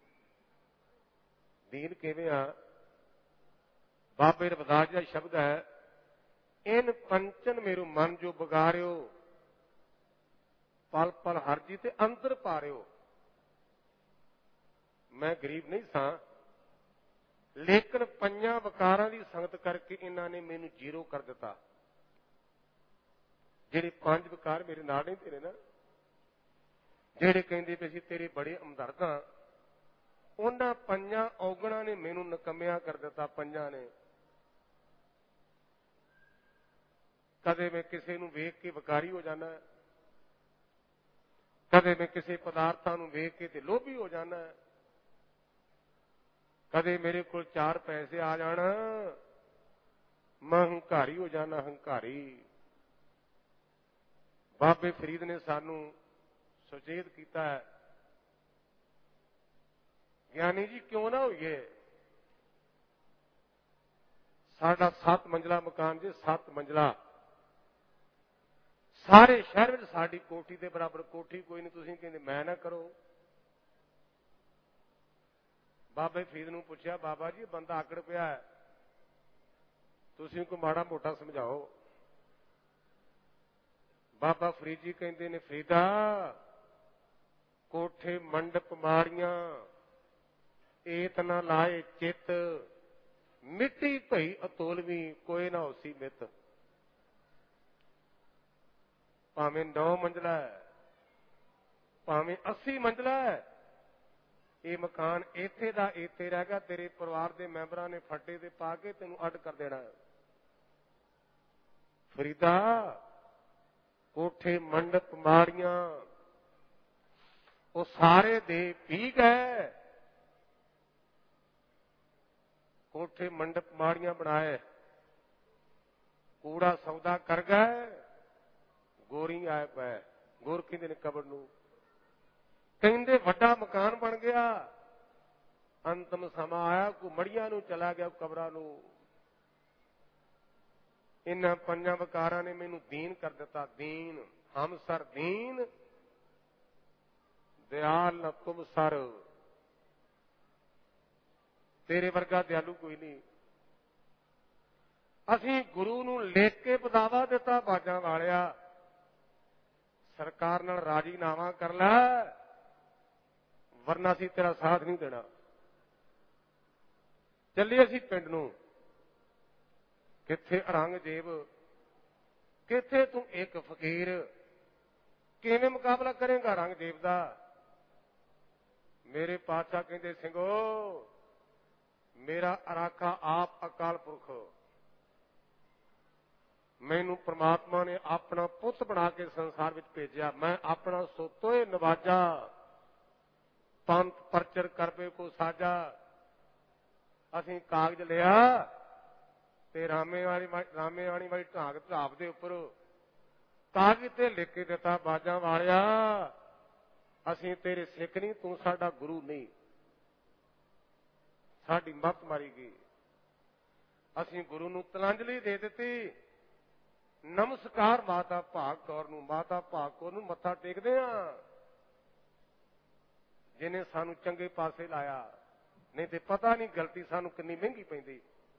ਦੀਨ ਕਿਵੇਂ ਆ? ਬਾਬੇ ਰਵਿਦਾਸ ਜੀ ਦਾ ਸ਼ਬਦ ਹੈ, ਇਨ ਪੰਚਨ ਮੇਰੂ ਮਨ ਜੋ ਵਿਗਾਰਿਓ, ਪਲ ਪਲ ਹਰ ਜੀ ਤੇ ਅੰਦਰ ਪਾਰਿਓ। ਮੈਂ ਗਰੀਬ ਨਹੀਂ ਸਾਂ, ਲੇਕਿਨ ਪੰਜਾਂ ਵਿਕਾਰਾਂ ਦੀ ਸੰਗਤ ਕਰਕੇ ਇਹਨਾਂ ਨੇ ਮੈਨੂੰ ਜ਼ੀਰੋ ਕਰ ਦਿੱਤਾ। ਜਿਹੜੇ ਪੰਜ ਵਿਕਾਰ ਮੇਰੇ ਨਾਲ ਨਹੀਂ ਤੇਰੇ ਨਾ, ਜਿਹੜੇ ਕਹਿੰਦੇ ਵੀ ਅਸੀਂ ਤੇਰੇ ਬੜੇ ਹਮਦਰਦ ਹਾਂ, ਉਹਨਾਂ ਪੰਜਾਂ ਔਗਣਾਂ ਨੇ ਮੈਨੂੰ ਨਕੰਮਿਆ ਕਰ ਦਿੱਤਾ। ਪੰਜਾਂ ਨੇ। ਕਦੇ ਮੈਂ ਕਿਸੇ ਨੂੰ ਵੇਖ ਕੇ ਵਿਕਾਰੀ ਹੋ ਜਾਣਾ, ਕਦੇ ਮੈਂ ਕਿਸੇ ਪਦਾਰਥਾਂ ਨੂੰ ਵੇਖ ਕੇ ਤੇ ਲੋਭੀ ਹੋ ਜਾਣਾ, ਕਦੇ ਮੇਰੇ ਕੋਲ ਚਾਰ ਪੈਸੇ ਆ ਜਾਣ ਮੈਂ ਹੰਕਾਰੀ ਹੋ ਜਾਣਾ, ਹੰਕਾਰੀ। ਬਾਬੇ ਫਰੀਦ ਨੇ ਸਾਨੂੰ ਸੁਚੇਤ ਕੀਤਾ ਹੈ, ਗਿਆਨੀ ਜੀ ਕਿਉਂ ਨਾ ਹੋਈਏ। ਸਾਡਾ ਸੱਤ ਮੰਜ਼ਲਾ ਮਕਾਨ ਜੇ, ਸੱਤ ਮੰਜ਼ਲਾ। ਸਾਰੇ ਸ਼ਹਿਰ ਵਿੱਚ ਸਾਡੀ ਕੋਠੀ ਦੇ ਬਰਾਬਰ ਕੋਠੀ ਕੋਈ ਨਹੀਂ। ਤੁਸੀਂ ਕਹਿੰਦੇ ਮੈਂ ਨਾ ਕਰੋ। ਬਾਬੇ ਫਰੀਦ ਨੂੰ ਪੁੱਛਿਆ, ਬਾਬਾ ਜੀ ਬੰਦਾ ਆਕੜ ਪਿਆ ਹੈ, ਤੁਸੀਂ ਕੋਈ ਮਾੜਾ ਮੋਟਾ ਸਮਝਾਓ। ਬਾਬਾ ਫਰੀਦ ਜੀ ਕਹਿੰਦੇ ਨੇ, ਫਰੀਦਾ ਕੋਠੇ ਮੰਡਪ ਮਾੜੀਆਂ, ਏਤ ਨਾ ਲਾਏ ਚਿੱਤ, ਮਿੱਟੀ ਭਈ ਅਤੋਲਵੀ, ਕੋਈ ਨਾ ਹੋਸੀ ਮਿੱਤ। ਭਾਵੇਂ ਨੌ ਮੰਜ਼ਲਾ ਹੈ, ਭਾਵੇਂ ਅੱਸੀ ਮੰਜ਼ਲਾ ਹੈ, ਇਹ ਮਕਾਨ ਇੱਥੇ ਦਾ ਇੱਥੇ ਰਹਿ ਗਿਆ। ਤੇਰੇ ਪਰਿਵਾਰ ਦੇ ਮੈਂਬਰਾਂ ਨੇ ਫੱਟੇ ਤੇ ਪਾ ਕੇ ਤੈਨੂੰ ਅੱਡ ਕਰ ਦੇਣਾ। ਫਰੀਦਾ ਕੋਠੇ ਮੰਡਪ ਮਾੜੀਆਂ, ਉਹ ਸਾਰੇ ਦੇ ਪੀ ਗਏ। ਕੋਠੇ ਮੰਡਪ ਮਾੜੀਆਂ ਬਣਾਏ, ਕੂੜਾ ਸੌਦਾ ਕਰ ਗਏ, ਗੋਰੀ ਆਏ ਪਏ। ਗੋਰ ਕਹਿੰਦੇ ਨੇ ਕਬਰ ਨੂੰ। ਕਹਿੰਦੇ ਵੱਡਾ ਮਕਾਨ ਬਣ ਗਿਆ, ਅੰਤਮ ਸਮਾਂ ਆਇਆ, ਕੋ ਮੜੀਆਂ ਨੂੰ ਚਲਾ ਗਿਆ, ਕਬਰਾਂ ਨੂੰ। ਇਹਨਾਂ ਪੰਜਾਂ ਵਿਕਾਰਾਂ ਨੇ ਮੈਨੂੰ ਦੀਨ ਕਰ ਦਿੱਤਾ। ਦੀਨ, ਹਮ ਸਰ ਦੀਨ, ਦਿਆਲ ਨ ਤੁਮ ਸਰ। ਤੇਰੇ ਵਰਗਾ ਦਿਆਲੂ ਕੋਈ ਨਹੀਂ। ਅਸੀਂ ਗੁਰੂ ਨੂੰ ਲਿਖ ਕੇ ਬਦਾਵਾ ਦਿੱਤਾ, ਬਾਜਾਂ ਵਾਲਿਆ ਸਰਕਾਰ ਨਾਲ ਰਾਜੀਨਾਮਾ ਕਰ ਲੈ, ਵਰਨਾ ਅਸੀਂ ਤੇਰਾ ਸਾਥ ਨਹੀਂ ਦੇਣਾ। ਚੱਲੀਏ ਅਸੀਂ ਪਿੰਡ ਨੂੰ। ਕਿੱਥੇ ਔਰੰਗਜ਼ੇਬ, ਕਿੱਥੇ ਤੂੰ ਇੱਕ ਫਕੀਰ। ਕਿਵੇਂ ਮੁਕਾਬਲਾ ਕਰੇਗਾ ਔਰੰਗਜ਼ੇਬ ਦਾ? ਮੇਰੇ ਪਾਤਸ਼ਾਹ ਕਹਿੰਦੇ, ਸਿੰਘੋ ਮੇਰਾ ਅਰਾਖਾ ਆਪ ਅਕਾਲ ਪੁਰਖ। ਮੈਨੂੰ ਪ੍ਰਮਾਤਮਾ ਨੇ ਆਪਣਾ ਪੁੱਤ ਬਣਾ ਕੇ ਸੰਸਾਰ ਵਿੱਚ ਭੇਜਿਆ। ਮੈਂ ਆਪਣਾ ਸੋਤੋਏ ਨਵਾਜਾ, ਪੰਥ ਪਰਚਰ ਕਰਵੇ ਕੋ ਸਾਜਾ। ਅਸੀਂ ਕਾਗਜ਼ ਲਿਆ ਤੇ ਰਾਮੇ ਵਾਲੀ ਰਾਮੇ ਵਾਲੀ ਵਾਲੀ ਢਾਂਗ ਢਾਬ ਦੇ ਉੱਪਰ ਕਾਗਜ਼ ਤੇ ਲਿਖ ਕੇ ਦਿੱਤਾ, ਬਾਜਾਂ ਵਾਲਿਆ ਅਸੀਂ ਤੇਰੇ ਸਿੱਖ ਨਹੀਂ, ਤੂੰ ਸਾਡਾ ਗੁਰੂ ਨਹੀਂ। ਸਾਡੀ ਮੱਤ ਮਾਰੀ ਗਈ। ਅਸੀਂ ਗੁਰੂ ਨੂੰ ਤਲਾਂਜਲੀ ਦੇ ਦਿੱਤੀ। ਨਮਸਕਾਰ ਮਾਤਾ ਭਾਗ ਕੌਰ ਨੂੰ, ਮਾਤਾ ਭਾਗ ਕੌਰ ਨੂੰ ਮੱਥਾ ਟੇਕਦੇ ਆ, ਜਿਹਨੇ ਸਾਨੂੰ ਚੰਗੇ ਪਾਸੇ ਲਾਇਆ। ਨਹੀਂ ਤੇ ਪਤਾ ਨਹੀਂ ਗਲਤੀ ਸਾਨੂੰ ਕਿੰਨੀ ਮਹਿੰਗੀ ਪੈਂਦੀ।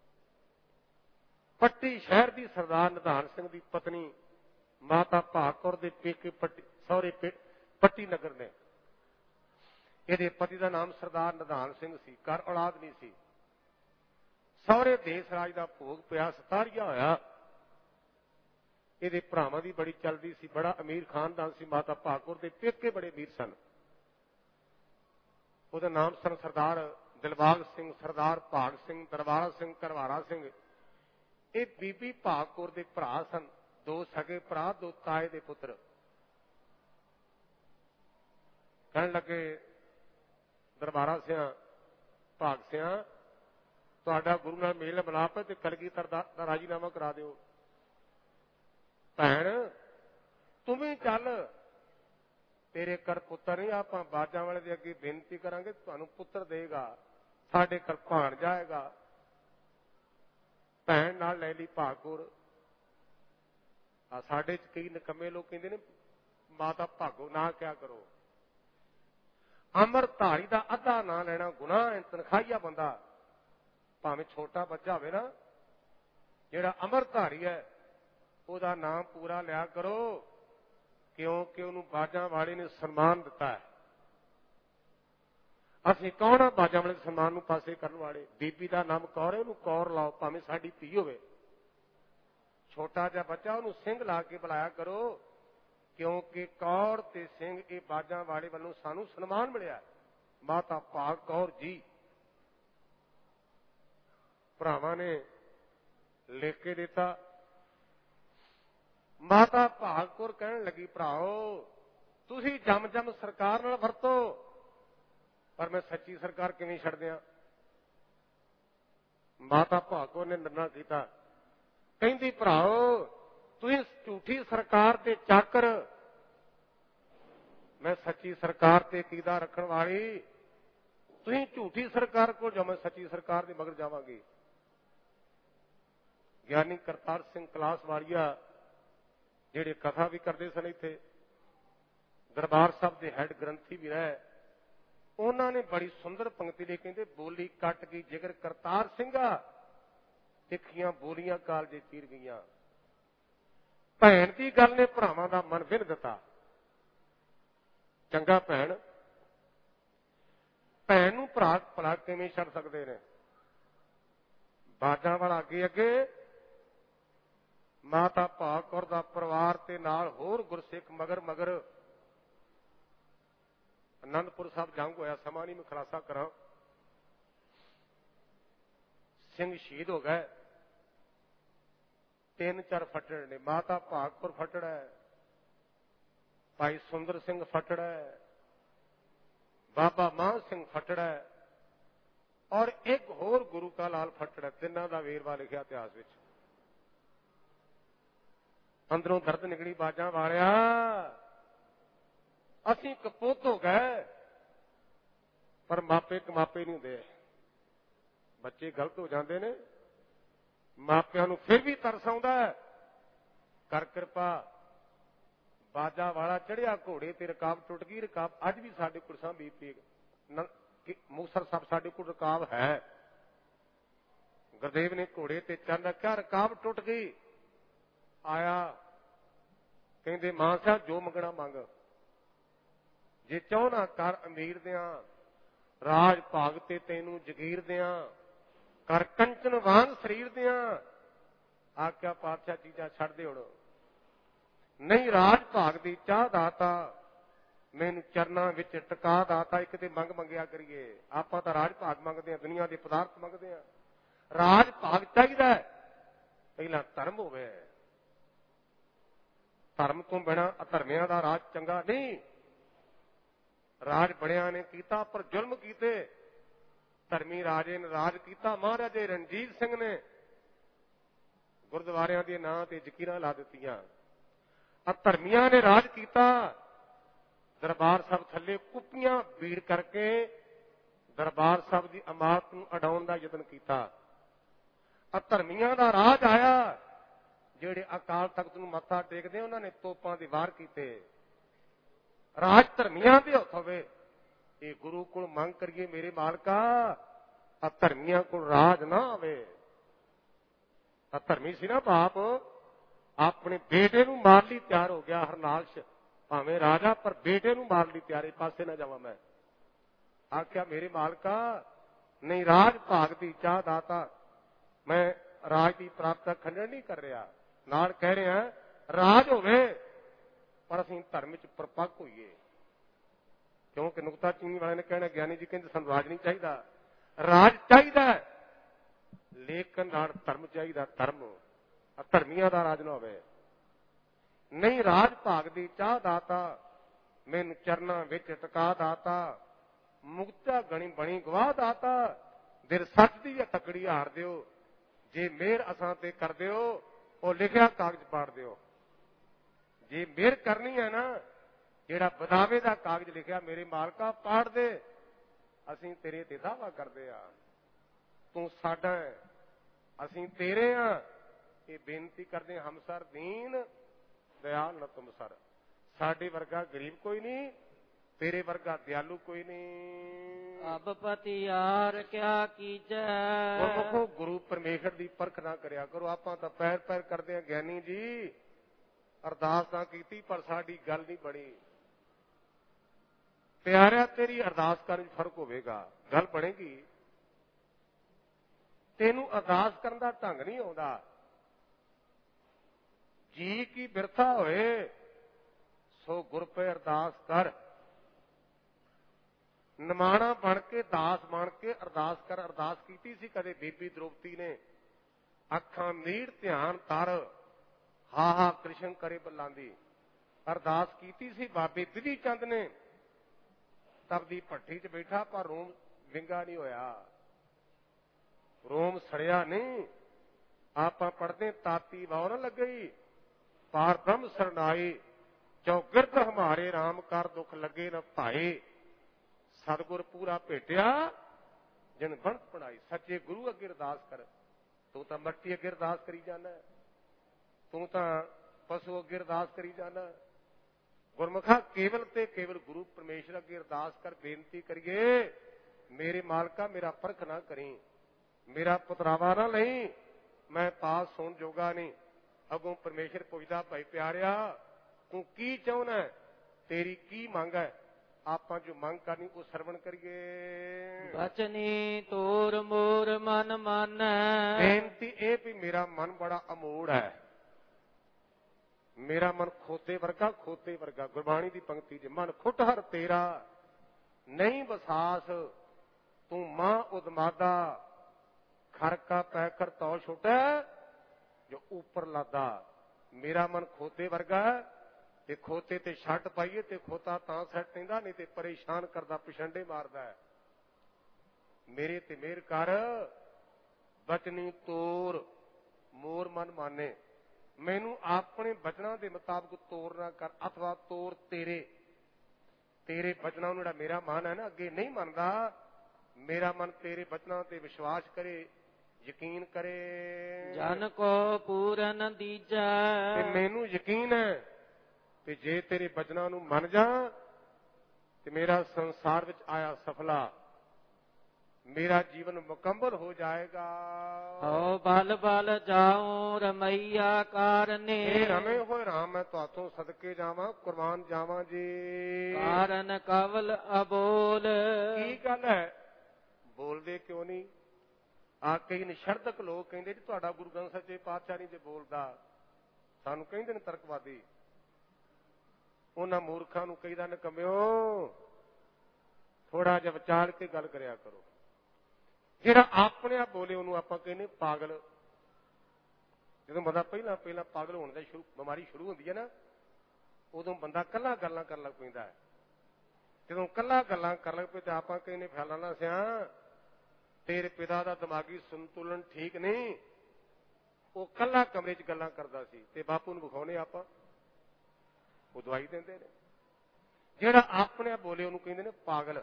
ਪੱਟੀ ਸ਼ਹਿਰ ਦੀ ਸਰਦਾਰ ਨਿਧਾਨ ਸਿੰਘ ਦੀ ਪਤਨੀ ਮਾਤਾ ਭਾਗ ਕੌਰ ਦੇ ਪੇਕੇ ਪੱਟੀ ਸਹੁਰੇ ਪੱਟੀ ਨਗਰ ਨੇ। ਇਹਦੇ ਪਤੀ ਦਾ ਨਾਮ ਸਰਦਾਰ ਨਿਧਾਨ ਸਿੰਘ ਸੀ। ਘਰ ਔਲਾਦ ਨਹੀਂ ਸੀ। ਸਹੁਰੇ ਦੇਸ ਰਾਜ ਦਾ ਭੋਗ ਪਿਆ, ਸਤਾਰੀਆ ਹੋਇਆ। ਇਹਦੇ ਭਰਾਵਾਂ ਦੀ ਬੜੀ ਚੱਲਦੀ ਸੀ, ਬੜਾ ਅਮੀਰ ਖਾਨਦਾਨ ਸੀ। ਮਾਤਾ ਭਾਗ ਕੌਰ ਦੇ ਪੇਕੇ ਬੜੇ ਅਮੀਰ ਸਨ। ਉਹਦਾ ਨਾਮ ਸਨ ਸਰਦਾਰ ਦਿਲਬਾਗ ਸਿੰਘ, ਸਰਦਾਰ ਭਾਗ ਸਿੰਘ, ਦਰਬਾਰਾ ਸਿੰਘ, ਕਰਵਾਰਾ ਸਿੰਘ। ਇਹ ਬੀਬੀ ਭਾਗ ਕੌਰ ਦੇ ਭਰਾ ਸਨ, ਦੋ ਸਗੇ ਭਰਾ, ਦੋ ਤਾਏ ਦੇ ਪੁੱਤਰ। ਕਹਿਣ ਲੱਗੇ ਦਰਬਾਰਾ ਸਿਆਂ, ਭਾਗ ਸਿਆਂ, ਤੁਹਾਡਾ ਗੁਰੂ ਨਾਲ ਮੇਲ ਮਿਲਾਪ ਹੈ ਤੇ ਕਲਗੀਧਰ ਦਾ ਰਾਜੀਨਾਮਾ ਕਰਾ ਦਿਓ। ਭੈਣ ਤੂੰ ਵੀ ਚੱਲ ਤੇਰੇ ਕਰ ਪੁੱਤਰ ਨਹੀਂ, ਆਪਾਂ ਬਾਜਾਂ ਵਾਲੇ ਦੇ ਅੱਗੇ ਬੇਨਤੀ ਕਰਾਂਗੇ ਤੁਹਾਨੂੰ ਪੁੱਤਰ ਦੇਗਾ, ਸਾਡੇ ਘਰ ਭਾਣ ਜਾਏਗਾ। ਭੈਣ ਨਾਲ ਲੈ ਲਈ ਭਾਗੁਰ। ਆ ਸਾਡੇ ਚ ਕਈ ਨਿਕੰਮੇ ਲੋਕ ਕਹਿੰਦੇ ਨੇ ਮਾਤਾ ਭਾਗੋ ਨਾ ਕਿਆ ਕਰੋ। ਅੰਮ੍ਰਿਤਧਾਰੀ ਦਾ ਅੱਧਾ ਨਾਂ ਲੈਣਾ ਗੁਨਾਹ ਹੈ। ਤਨਖਾਹੀਆ ਬੰਦਾ ਭਾਵੇਂ ਛੋਟਾ ਬੱਚਾ ਹੋਵੇ ਨਾ, ਜਿਹੜਾ ਅੰਮ੍ਰਿਤਧਾਰੀ ਹੈ ਉਹਦਾ ਨਾਮ ਪੂਰਾ ਲਿਆ ਕਰੋ, ਕਿਉਂਕਿ ਉਹਨੂੰ ਬਾਜਾਂ ਵਾਲੇ ਨੇ ਸਨਮਾਨ ਦਿੱਤਾ ਹੈ। ਅਸੀਂ ਕੌਣ ਆ ਬਾਜਾਂ ਵਾਲੇ ਸਨਮਾਨ ਨੂੰ ਪਾਸੇ ਕਰਨ ਵਾਲੇ? ਬੀਬੀ ਦਾ ਨਾਮ ਕੌਰ ਹੈ, ਉਹਨੂੰ ਕੌਰ ਲਾਓ, ਭਾਵੇਂ ਸਾਡੀ ਧੀ ਹੋਵੇ। ਛੋਟਾ ਜਿਹਾ ਬੱਚਾ ਉਹਨੂੰ ਸਿੰਘ ਲਾ ਕੇ ਬੁਲਾਇਆ ਕਰੋ, ਕਿਉਂਕਿ ਕੌਰ ਤੇ ਸਿੰਘ ਇਹ ਬਾਜਾਂ ਵਾਲੇ ਵੱਲੋਂ ਸਾਨੂੰ ਸਨਮਾਨ ਮਿਲਿਆ। ਮਾਤਾ ਭਾਗ ਕੌਰ ਜੀ ਭਰਾਵਾਂ ਨੇ ਲਿਖ ਕੇ ਦਿੱਤਾ। ਮਾਤਾ ਭਾਗ ਕੌਰ ਕਹਿਣ ਲੱਗੀ, ਭਰਾਓ ਤੁਸੀਂ ਜਮ ਜਮ ਸਰਕਾਰ ਨਾਲ ਵਰਤੋ, ਪਰ ਮੈਂ ਸੱਚੀ ਸਰਕਾਰ ਕਿਵੇਂ ਛੱਡ ਦਿਆਂ? ਮਾਤਾ ਭਾਗ ਕੌਰ ਨੇ ਨਿਰਣਾ ਕੀਤਾ, ਕਹਿੰਦੀ ਭਰਾਓ ਤੁਸੀਂ ਝੂਠੀ ਸਰਕਾਰ ਤੇ ਚਾਕਰ, ਮੈਂ ਸੱਚੀ ਸਰਕਾਰ ਤੇ ਕੀਦਾ ਰੱਖਣ ਵਾਲੀ। ਤੁਸੀਂ ਝੂਠੀ ਸਰਕਾਰ ਕੋਲ ਜਾਓ, ਮੈਂ ਸੱਚੀ ਸਰਕਾਰ ਦੇ ਮਗਰ ਜਾਵਾਂਗੀ। ਗਿਆਨੀ ਕਰਤਾਰ ਸਿੰਘ ਕਲਾਸ ਵਾਲੀਆ ਜਿਹੜੇ ਕਥਾ ਵੀ ਕਰਦੇ ਸਨ, ਇੱਥੇ ਦਰਬਾਰ ਸਾਹਿਬ ਦੇ ਹੈਡ ਗ੍ਰੰਥੀ ਵੀ ਰਹੇ, ਉਹਨਾਂ ਨੇ ਬੜੀ ਸੁੰਦਰ ਪੰਕਤੀ ਲਿਖੀ, ਕਹਿੰਦੇ ਬੋਲੀ ਕੱਟ ਗਈ ਜਿਗਰ ਕਰਤਾਰ ਸਿੰਘਾ, ਤਿੱਖੀਆਂ ਬੋਲੀਆਂ ਕਾਲਜੇ ਚੀਰ ਗਈਆਂ। ਭੈਣ ਦੀ ਗੱਲ ਨੇ ਭਰਾਵਾਂ ਦਾ ਮਨ ਵਿੰਨ ਦਿੱਤਾ। ਚੰਗਾ ਭੈਣ ਭੈਣ ਨੂੰ ਭਰਾ ਭਲਾ ਕਿਵੇਂ ਛੱਡ ਸਕਦੇ ਨੇ? ਬਾਜਾਂ ਵਾਲਾ ਅੱਗੇ ਅੱਗੇ, ਮਾਤਾ ਭਾਗ ਕੌਰ ਦਾ ਪਰਿਵਾਰ ਤੇ ਨਾਲ ਹੋਰ ਗੁਰਸਿੱਖ ਮਗਰ ਮਗਰ। ਅਨੰਦਪੁਰ ਸਾਹਿਬ ਜੰਗ ਹੋਇਆ, ਸਮਾਂ ਨਹੀਂ ਮੈਂ ਖੁਲਾਸਾ ਕਰਾਂ। ਸਿੰਘ ਸ਼ਹੀਦ ਹੋ ਗਏ, ਤਿੰਨ ਚਾਰ ਫੱਟੜ ਨੇ। ਮਾਤਾ ਭਾਗ ਕੌਰ ਫੱਟੜ ਹੈ, ਭਾਈ ਸੁੰਦਰ ਸਿੰਘ ਫੱਟੜ ਹੈ, ਬਾਬਾ ਮਾਨ ਸਿੰਘ ਫੱਟੜ ਹੈ, ਔਰ ਇੱਕ ਹੋਰ ਗੁਰੂ ਕਾ ਲਾਲ ਫੱਟੜ ਹੈ। ਤਿੰਨਾਂ ਦਾ ਵੇਰਵਾ ਲਿਖਿਆ ਇਤਿਹਾਸ ਵਿੱਚ। ਅੰਦਰੋਂ ਦਰਦ ਨਿਕਲੀ ਬਾਜਾਂ ਵਾਲਿਆ, ਅਸੀਂ ਕਪੁੱਤ ਹੋ ਗਏ, ਪਰ ਮਾਪੇ ਕਮਾਪੇ ਨਹੀਂ ਹੁੰਦੇ। ਬੱਚੇ ਗਲਤ ਹੋ ਜਾਂਦੇ ਨੇ, ਮਾਪਿਆਂ ਨੂੰ ਫਿਰ ਵੀ ਤਰਸ ਆਉਂਦਾ ਹੈ। ਕਰ ਕਿਰਪਾ, ਬਾਜਾ ਵਾਲਾ ਚੜਿਆ ਘੋੜੇ ਤੇ ਰਕਾਬ ਟੁੱਟ ਗਈ। ਰਕਾਬ ਅੱਜ ਵੀ ਸਾਡੇ ਕੋਲ ਸਾਂਭੀ ਪਈ, ਮੁਕਤਸਰ ਸਾਹਿਬ ਸਾਡੇ ਕੋਲ ਰਕਾਬ ਹੈ। ਗੁਰਦੇਵ ਨੇ ਘੋੜੇ ਤੇ ਚੜ੍ਹ ਰੱਖਿਆ, ਰਕਾਬ ਟੁੱਟ ਗਈ। ਆਇਆ, ਕਹਿੰਦੇ ਮਾਂ ਸਾਹਿਬ ਜੋ ਮੰਗਣਾ ਮੰਗ, ਜੇ ਚਾਹੁੰਨਾ ਕਰ ਅਮੀਰ ਦਿਆਂ, ਰਾਜ ਭਾਗ ਤੇ ਤੈਨੂੰ ਜਗੀਰ ਦਿਆਂ, ਕਰ ਕੰਚਨ ਵਾਂਗ ਸਰੀਰ ਦਿਆਂ। ਆਖਿਆ ਪਾਤਸ਼ਾਹ ਚੀਜ਼ਾਂ ਛੱਡ ਦੇ ਹੁਣ, ਨਹੀਂ ਰਾਜ ਭਾਗ ਦੀ ਚਾਹ ਦਾਤਾ, ਮੈਨੂੰ ਚਰਨਾਂ ਵਿੱਚ ਟਿਕਾ ਦਾਤਾ। ਇੱਕ ਤੇ ਮੰਗ ਮੰਗਿਆ ਕਰੀਏ, ਆਪਾਂ ਤਾਂ ਰਾਜ ਭਾਗ ਮੰਗਦੇ ਹਾਂ, ਦੁਨੀਆ ਦੇ ਪਦਾਰਥ ਮੰਗਦੇ ਹਾਂ। ਰਾਜ ਭਾਗ ਚਾਹੀਦਾ, ਪਹਿਲਾਂ ਧਰਮ ਹੋਵੇ। ਧਰਮ ਤੋਂ ਬਿਨਾਂ ਅਧਰਮਿਆਂ ਦਾ ਰਾਜ ਚੰਗਾ ਨਹੀਂ। ਰਾਜ ਬੜਿਆਂ ਨੇ ਕੀਤਾ ਪਰ ਜ਼ੁਲਮ ਕੀਤੇ, ਧਰਮੀ ਰਾਜੇ ਨੇ ਰਾਜ ਕੀਤਾ। ਮਹਾਰਾਜੇ ਰਣਜੀਤ ਸਿੰਘ ਨੇ ਗੁਰਦੁਆਰਿਆਂ ਦੇ ਨਾਂ ਤੇ ਜ਼ਕੀਰਾਂ ਲਾ ਦਿੱਤੀਆਂ। ਅਧਰਮੀਆਂ ਨੇ ਰਾਜ ਕੀਤਾ, ਦਰਬਾਰ ਸਾਹਿਬ ਥੱਲੇ ਕੁੱਪੀਆਂ ਭੀੜ ਕਰਕੇ ਦਰਬਾਰ ਸਾਹਿਬ ਦੀ ਇਮਾਰਤ ਨੂੰ ਅਡਾਉਣ ਦਾ ਯਤਨ ਕੀਤਾ। ਅਧਰਮੀਆਂ ਦਾ ਰਾਜ ਆਇਆ, ਜਿਹੜੇ ਅਕਾਲ ਤਖਤ ਨੂੰ ਮੱਥਾ ਟੇਕਦੇ ਉਹਨਾਂ ਨੇ ਤੋਪਾਂ ਦੇ ਵਾਰ ਕੀਤੇ। ਰਾਜ ਧਰਮੀਆਂ ਦੇ ਹੱਥ ਹੋਵੇ, ਇਹ ਗੁਰੂ ਕੋਲ ਮੰਗ ਕਰੀਏ, ਮੇਰੇ ਮਾਲਕਾ ਅਧਰਮੀਆਂ ਕੋਲ ਰਾਜ ਨਾ ਆਵੇ। ਅਧਰਮੀ ਸੀ ਨਾ ਬਾਪ, ਆਪਣੇ ਬੇਟੇ ਨੂੰ ਮਾਰਨ ਲਈ ਤਿਆਰ ਹੋ ਗਿਆ। ਹਰਨਾਕਸ਼ ਭਾਵੇਂ ਰਾਜਾ, ਪਰ ਬੇਟੇ ਨੂੰ ਮਾਰਨ ਲਈ ਤਿਆਰ, ਪਾਸੇ ਨਾ ਜਾਵਾਂ ਮੈਂ। ਆਖਿਆ ਮੇਰੇ ਮਾਲਕਾ, ਨਹੀਂ ਰਾਜ ਭਾਗ ਦੀ ਚਾਹ ਦਾਤਾ, ਮੈਂ ਰਾਜ ਦੀ ਪ੍ਰਾਪਤਾ ਖੰਡਨ ਨਹੀਂ ਕਰ ਰਿਹਾ। ਨਾਲ ਕਹਿ ਰਿਹਾ ਰਾਜ ਹੋਵੇ, ਪਰ ਅਸੀਂ ਧਰਮ ਵਿੱਚ ਪਰਪੱਕ ਹੋਈਏ। ਕਿਉਂਕਿ ਨੁਕਤਾ ਚੀਨੀ ਵਾਲਿਆਂ ਨੇ ਕਹਿਣਾ, ਗਿਆਨੀ ਜੀ ਕਹਿੰਦੇ ਸਾਨੂੰ ਰਾਜ ਨਹੀਂ ਚਾਹੀਦਾ, ਰਾਜ ਚਾਹੀਦਾ ਲੇਕਿਨ ਨਾਲ ਧਰਮ ਚਾਹੀਦਾ। ਧਰਮ, ਧਰਮੀਆਂ ਦਾ ਰਾਜ ਨਾ ਹੋਵੇ। ਨਹੀਂ ਰਾਜ ਭਾਗ ਦੀ ਚਾਹ ਦਾਤਾ, ਮੈਨੂੰ ਚਰਨਾਂ ਵਿੱਚ ਟਿਕਾ ਦਾਤਾ, ਮੁਕਤਾ ਗਣੀ ਬਣੀ ਗਵਾਹ ਦਾਤਾ। ਦਿਲ ਸੱਚ ਦੀ ਤਕੜੀ ਹਾਰ ਦਿਓ, ਜੇ ਮਿਹਰ ਅਸਾਂ ਤੇ ਕਰ ਦਿਓ, ਉਹ ਲਿਖਿਆ ਕਾਗਜ਼ ਪਾੜ ਦਿਓ। ਜੇ ਮਿਹਰ ਕਰਨੀ ਹੈ ਨਾ, ਜਿਹੜਾ ਬਦਾਵੇ ਦਾ ਕਾਗਜ਼ ਲਿਖਿਆ, ਮੇਰੇ ਮਾਲਕਾ ਪਾੜ ਦੇ, ਅਸੀਂ ਤੇਰੇ ਤੇ ਦਾਵਾ ਕਰਦੇ ਆ, ਤੂੰ ਸਾਡਾ ਹੈ, ਅਸੀਂ ਤੇਰੇ ਆ। ਇਹ ਬੇਨਤੀ ਕਰਦੇ ਹਮਸਰ ਦੀਨ ਦਇਆਲ ਨ ਤੁਮ ਸਰ। ਸਾਡੇ ਵਰਗਾ ਗਰੀਬ ਕੋਈ ਨਹੀਂ, ਤੇਰੇ ਵਰਗਾ ਦਿਆਲੂ ਕੋਈ ਨਹੀਂ। ਅਬ ਪਤਿਆਰ ਕਿਆ ਕੀਜੈ। ਗੁਰਮੁਖੋ ਗੁਰੂ ਪਰਮੇਸ਼ਰ ਦੀ ਪਰਖ ਨਾ ਕਰਿਆ ਕਰੋ। ਆਪਾਂ ਤਾਂ ਪੈਰ ਪੈਰ ਕਰਦੇ ਆ, ਗਿਆਨੀ ਜੀ ਅਰਦਾਸ ਤਾਂ ਕੀਤੀ ਪਰ ਸਾਡੀ ਗੱਲ ਨਹੀਂ ਬਣੀ। ਪਿਆਰਿਆ ਤੇਰੀ ਅਰਦਾਸ ਕਰਨ ਵਿੱਚ ਫਰਕ ਹੋਵੇਗਾ, ਗੱਲ ਬਣੇਗੀ। ਤੈਨੂੰ ਅਰਦਾਸ ਕਰਨ ਦਾ ਢੰਗ ਨਹੀਂ ਆਉਂਦਾ। ਜੀ ਕੀ ਬਿਰਥਾ ਹੋਏ ਸੋ ਗੁਰ ਪੈ ਅਰਦਾਸ ਕਰ। ਨਿਮਾਣਾ ਬਣ ਕੇ ਦਾਸ ਬਣ ਕੇ ਅਰਦਾਸ ਕਰ। ਅਰਦਾਸ ਕੀਤੀ ਸੀ ਕਦੇ ਬੀਬੀ ਦ੍ਰੋਪਦੀ ਨੇ, ਅੱਖਾਂ ਮੀੜ ਧਿਆਨ ਤਰ, ਹਾ ਹਾ ਕ੍ਰਿਸ਼ਨ ਕਰੇ ਬੁਲਾਂਦੀ। ਅਰਦਾਸ ਕੀਤੀ ਸੀ ਬਾਬੇ ਬਿਧੀ ਚੰਦ ਨੇ, ਤਪਦੀ ਭੱਠੀ 'ਚ ਬੈਠਾ ਪਰ ਰੋਮ ਵਿੰਗਾ ਨਹੀਂ ਹੋਇਆ, ਰੋਮ ਸੜਿਆ ਨਹੀਂ। ਆਪਾਂ ਪੜਦੇ ਤਾਤੀ ਵਾਹ ਨਾ ਲੱਗਈ, ਪਾਰ ਬ੍ਰਹਮ ਸਰਨਾਏ, ਚੌਗਿਰਦ ਹਮਾਰੇ ਰਾਮ ਕਰ ਦੁੱਖ ਲੱਗੇ ਨਾ ਭਾਏ। ਸਤਿਗੁਰ ਪੂਰਾ ਭੇਟਿਆ ਜਿਨ ਬਣਤ ਪੜਾਈ। ਸੱਚੇ ਗੁਰੂ ਅੱਗੇ ਅਰਦਾਸ ਕਰ। ਤੂੰ ਤਾਂ ਮੱਟੀ ਅੱਗੇ ਅਰਦਾਸ ਕਰੀ ਜਾਣਾ, ਤੂੰ ਤਾਂ ਪਸ਼ੂ ਅੱਗੇ ਅਰਦਾਸ ਕਰੀ ਜਾਣਾ। ਗੁਰਮੁਖਾ ਕੇਵਲ ਤੇ ਕੇਵਲ ਗੁਰੂ ਪਰਮੇਸ਼ਰ ਅੱਗੇ ਅਰਦਾਸ ਕਰ। ਬੇਨਤੀ ਕਰੀਏ, ਮੇਰੇ ਮਾਲਕਾ ਮੇਰਾ ਪਰਖ ਨਾ ਕਰੀ, ਮੇਰਾ ਪੁਤਰਾਵਾ ਨਾ ਲਈ, ਮੈਂ ਪਾਸ ਹੋਣ ਜੋਗਾ ਨਹੀਂ। ਅੱਗੋਂ ਪਰਮੇਸ਼ਰ ਪੁੱਛਦਾ, ਭਾਈ ਪਿਆਰਿਆ ਤੂੰ ਕੀ ਚਾਹੁੰਦਾ, ਤੇਰੀ ਕੀ ਮੰਗ ਹੈ? ਆਪਾਂ ਜੋ ਮੰਗ ਕਰਨੀ ਉਹ ਸਰਵਣ ਕਰੀਏ। ਬਚਨੀ ਤੋਰ ਮੋਰ ਮਨ ਮਾਨੈ। ਬੇਨਤੀ ਇਹ ਵੀ ਮੇਰਾ ਮਨ ਬੜਾ ਅਮੋੜ ਹੈ, ਮੇਰਾ ਮਨ ਖੋਤੇ ਵਰਗਾ, ਖੋਤੇ ਵਰਗਾ। ਗੁਰਬਾਣੀ ਦੀ ਪੰਕਤੀ 'ਚ ਮਨ ਖੁੱਟ ਹਰ ਤੇਰਾ, ਨਹੀਂ ਬਸਾਸ ਤੂੰ ਮਾਂ ਉਦਮਾਦਾ, ਖਰ ਕਾ ਪੈ ਕਰ ਤੌ ਛੁਟੈ ਜੋ ਉੱਪਰ ਲਾਦਾ। ਮੇਰਾ ਮਨ ਖੋਤੇ ਵਰਗਾ, ਤੇ ਖੋਤੇ ਤੇ ਛੱਟ ਪਾਈਏ ਤੇ ਖੋਤਾ ਤਾਂ ਸੱਟ ਦਿੰਦਾ, ਨਹੀਂ ਤੇ ਪਰੇਸ਼ਾਨ ਕਰਦਾ, ਪਿਛੰਡੇ ਮਾਰਦਾ ਹੈ। ਮੇਰੇ ਤੇ ਮਿਹਰ ਕਰ। ਬਚਨੀ ਤੋਰ ਮੋਰ ਮਨ ਮਾਨੇ, ਮੈਨੂੰ ਆਪਣੇ ਬਚਨਾਂ ਦੇ ਮੁਤਾਬਕ ਤੋਰ ਨਾ ਕਰ, ਅਥਵਾ ਤੋਰ ਤੇਰੇ ਤੇਰੇ ਬਚਨਾਂ ਨੂੰ। ਜਿਹੜਾ ਮੇਰਾ ਮਨ ਹੈ ਨਾ ਅੱਗੇ ਨਹੀਂ ਮੰਨਦਾ, ਮੇਰਾ ਮਨ ਤੇਰੇ ਬਚਨਾਂ ਤੇ ਵਿਸ਼ਵਾਸ ਕਰੇ, ਯਕੀਨ ਕਰੇ। ਜਨ ਕੋ ਪੂਰਨ ਦੀਜੈ। ਤੇ ਮੈਨੂੰ ਯਕੀਨ ਹੈ ਤੇ ਜੇ ਤੇਰੇ ਬਚਨਾਂ ਨੂੰ ਮੰਨ ਜਾ ਤੇ ਮੇਰਾ ਸੰਸਾਰ ਵਿੱਚ ਆਇਆ ਸਫਲਾ, ਮੇਰਾ ਜੀਵਨ ਮੁਕੰਮਲ ਹੋ ਜਾਏਗਾ। ਹੋ ਬਲ ਬਲ ਜਾਉ ਰਮਈਆ ਕਾਰਨੇ। ਇਹ ਰਮੇ ਹੋਏ ਰਾਮ ਮੈਂ ਤੁਹਾਤੋਂ ਸਦਕੇ ਜਾਵਾਂ, ਕੁਰਬਾਨ ਜਾਵਾਂ ਜੀ। ਕਾਰਨ ਕਵਲ ਅਬੋਲ। ਕੀ ਗੱਲ ਹੈ, ਬੋਲਦੇ ਕਿਉਂ ਨਹੀਂ? ਆ ਕਈ ਨਿਸ਼ਰਦਕ ਲੋਕ ਕਹਿੰਦੇ ਜੀ ਤੁਹਾਡਾ ਗੁਰੂ ਗ੍ਰੰਥ ਸੱਚੇ ਪਾਤਸ਼ਾਹ ਨਹੀਂ ਤੇ ਬੋਲਦਾ। ਸਾਨੂੰ ਕਹਿੰਦੇ ਨੇ ਤਰਕਵਾਦੀ। ਉਹਨਾਂ ਮੂਰਖਾਂ ਨੂੰ ਕਹੀਦਾ ਨਿਕੰਮਿਓ, ਥੋੜਾ ਜਿਹਾ ਵਿਚਾਰ ਕੇ ਗੱਲ ਕਰਿਆ ਕਰੋ। ਜਿਹੜਾ ਆਪਣੇ ਆਪ ਬੋਲੇ ਉਹਨੂੰ ਆਪਾਂ ਕਹਿੰਦੇ ਪਾਗਲ। ਜਦੋਂ ਬੰਦਾ ਪਹਿਲਾਂ ਪਹਿਲਾਂ ਪਾਗਲ ਹੋਣ ਦਾ ਸ਼ੁਰੂ ਬਿਮਾਰੀ ਸ਼ੁਰੂ ਹੁੰਦੀ ਹੈ ਨਾ, ਉਦੋਂ ਬੰਦਾ ਕੱਲਾ ਗੱਲਾਂ ਕਰਨ ਲੱਗ ਪੈਂਦਾ ਹੈ। ਜਦੋਂ ਕੱਲਾ ਗੱਲਾਂ ਕਰਨ ਲੱਗ ਪਏ ਤੇ ਆਪਾਂ ਕਹਿੰਦੇ ਫਲਾਣਾ ਸਿਆ ਤੇਰੇ ਪਿਤਾ ਦਾ ਦਿਮਾਗੀ ਸੰਤੁਲਨ ਠੀਕ ਨਹੀਂ, ਉਹ ਕੱਲਾ ਕਮਰੇ 'ਚ ਗੱਲਾਂ ਕਰਦਾ ਸੀ ਤੇ ਬਾਪੂ ਨੂੰ ਵਿਖਾਉਣੇ ਆਪਾਂ, ਉਹ ਦਵਾਈ ਦਿੰਦੇ ਨੇ। ਜਿਹੜਾ ਆਪਣੇ ਆਪ ਬੋਲੇ ਉਹਨੂੰ ਕਹਿੰਦੇ ਨੇ ਪਾਗਲ।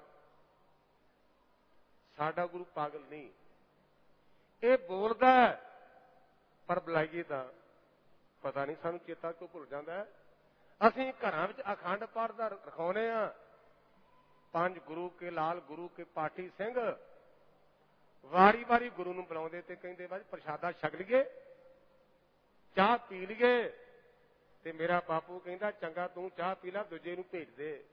ਸਾਡਾ ਗੁਰੂ ਪਾਗਲ ਨਹੀਂ, ਇਹ ਬੋਲਦਾ ਪਰ ਬੁਲਾਈਏ ਤਾਂ ਪਤਾ ਨਹੀਂ ਸਾਨੂੰ ਚੇਤਾ ਕਿਉਂ ਭੁੱਲ ਜਾਂਦਾ। ਅਸੀਂ ਘਰਾਂ ਵਿੱਚ ਅਖੰਡ ਪਾਠ ਦਾ ਰਖਾਉਨੇ ਆ, ਪੰਜ ਗੁਰੂ ਕੇ ਲਾਲ ਗੁਰੂ ਕੇ ਪਾਠੀ ਸਿੰਘ ਵਾਰੀ ਵਾਰੀ ਗੁਰੂ ਨੂੰ ਬੁਲਾਉਂਦੇ ਤੇ ਕਹਿੰਦੇ ਬਾਜੀ ਪ੍ਰਸ਼ਾਦਾ ਛਕ ਲਈਏ, ਚਾਹ ਪੀ ਲਈਏ, ਤੇ ਮੇਰਾ ਬਾਪੂ ਕਹਿੰਦਾ ਚੰਗਾ ਤੂੰ ਚਾਹ ਪੀ ਲੈ, ਦੂਜੇ ਨੂੰ ਭੇਜ ਦੇ।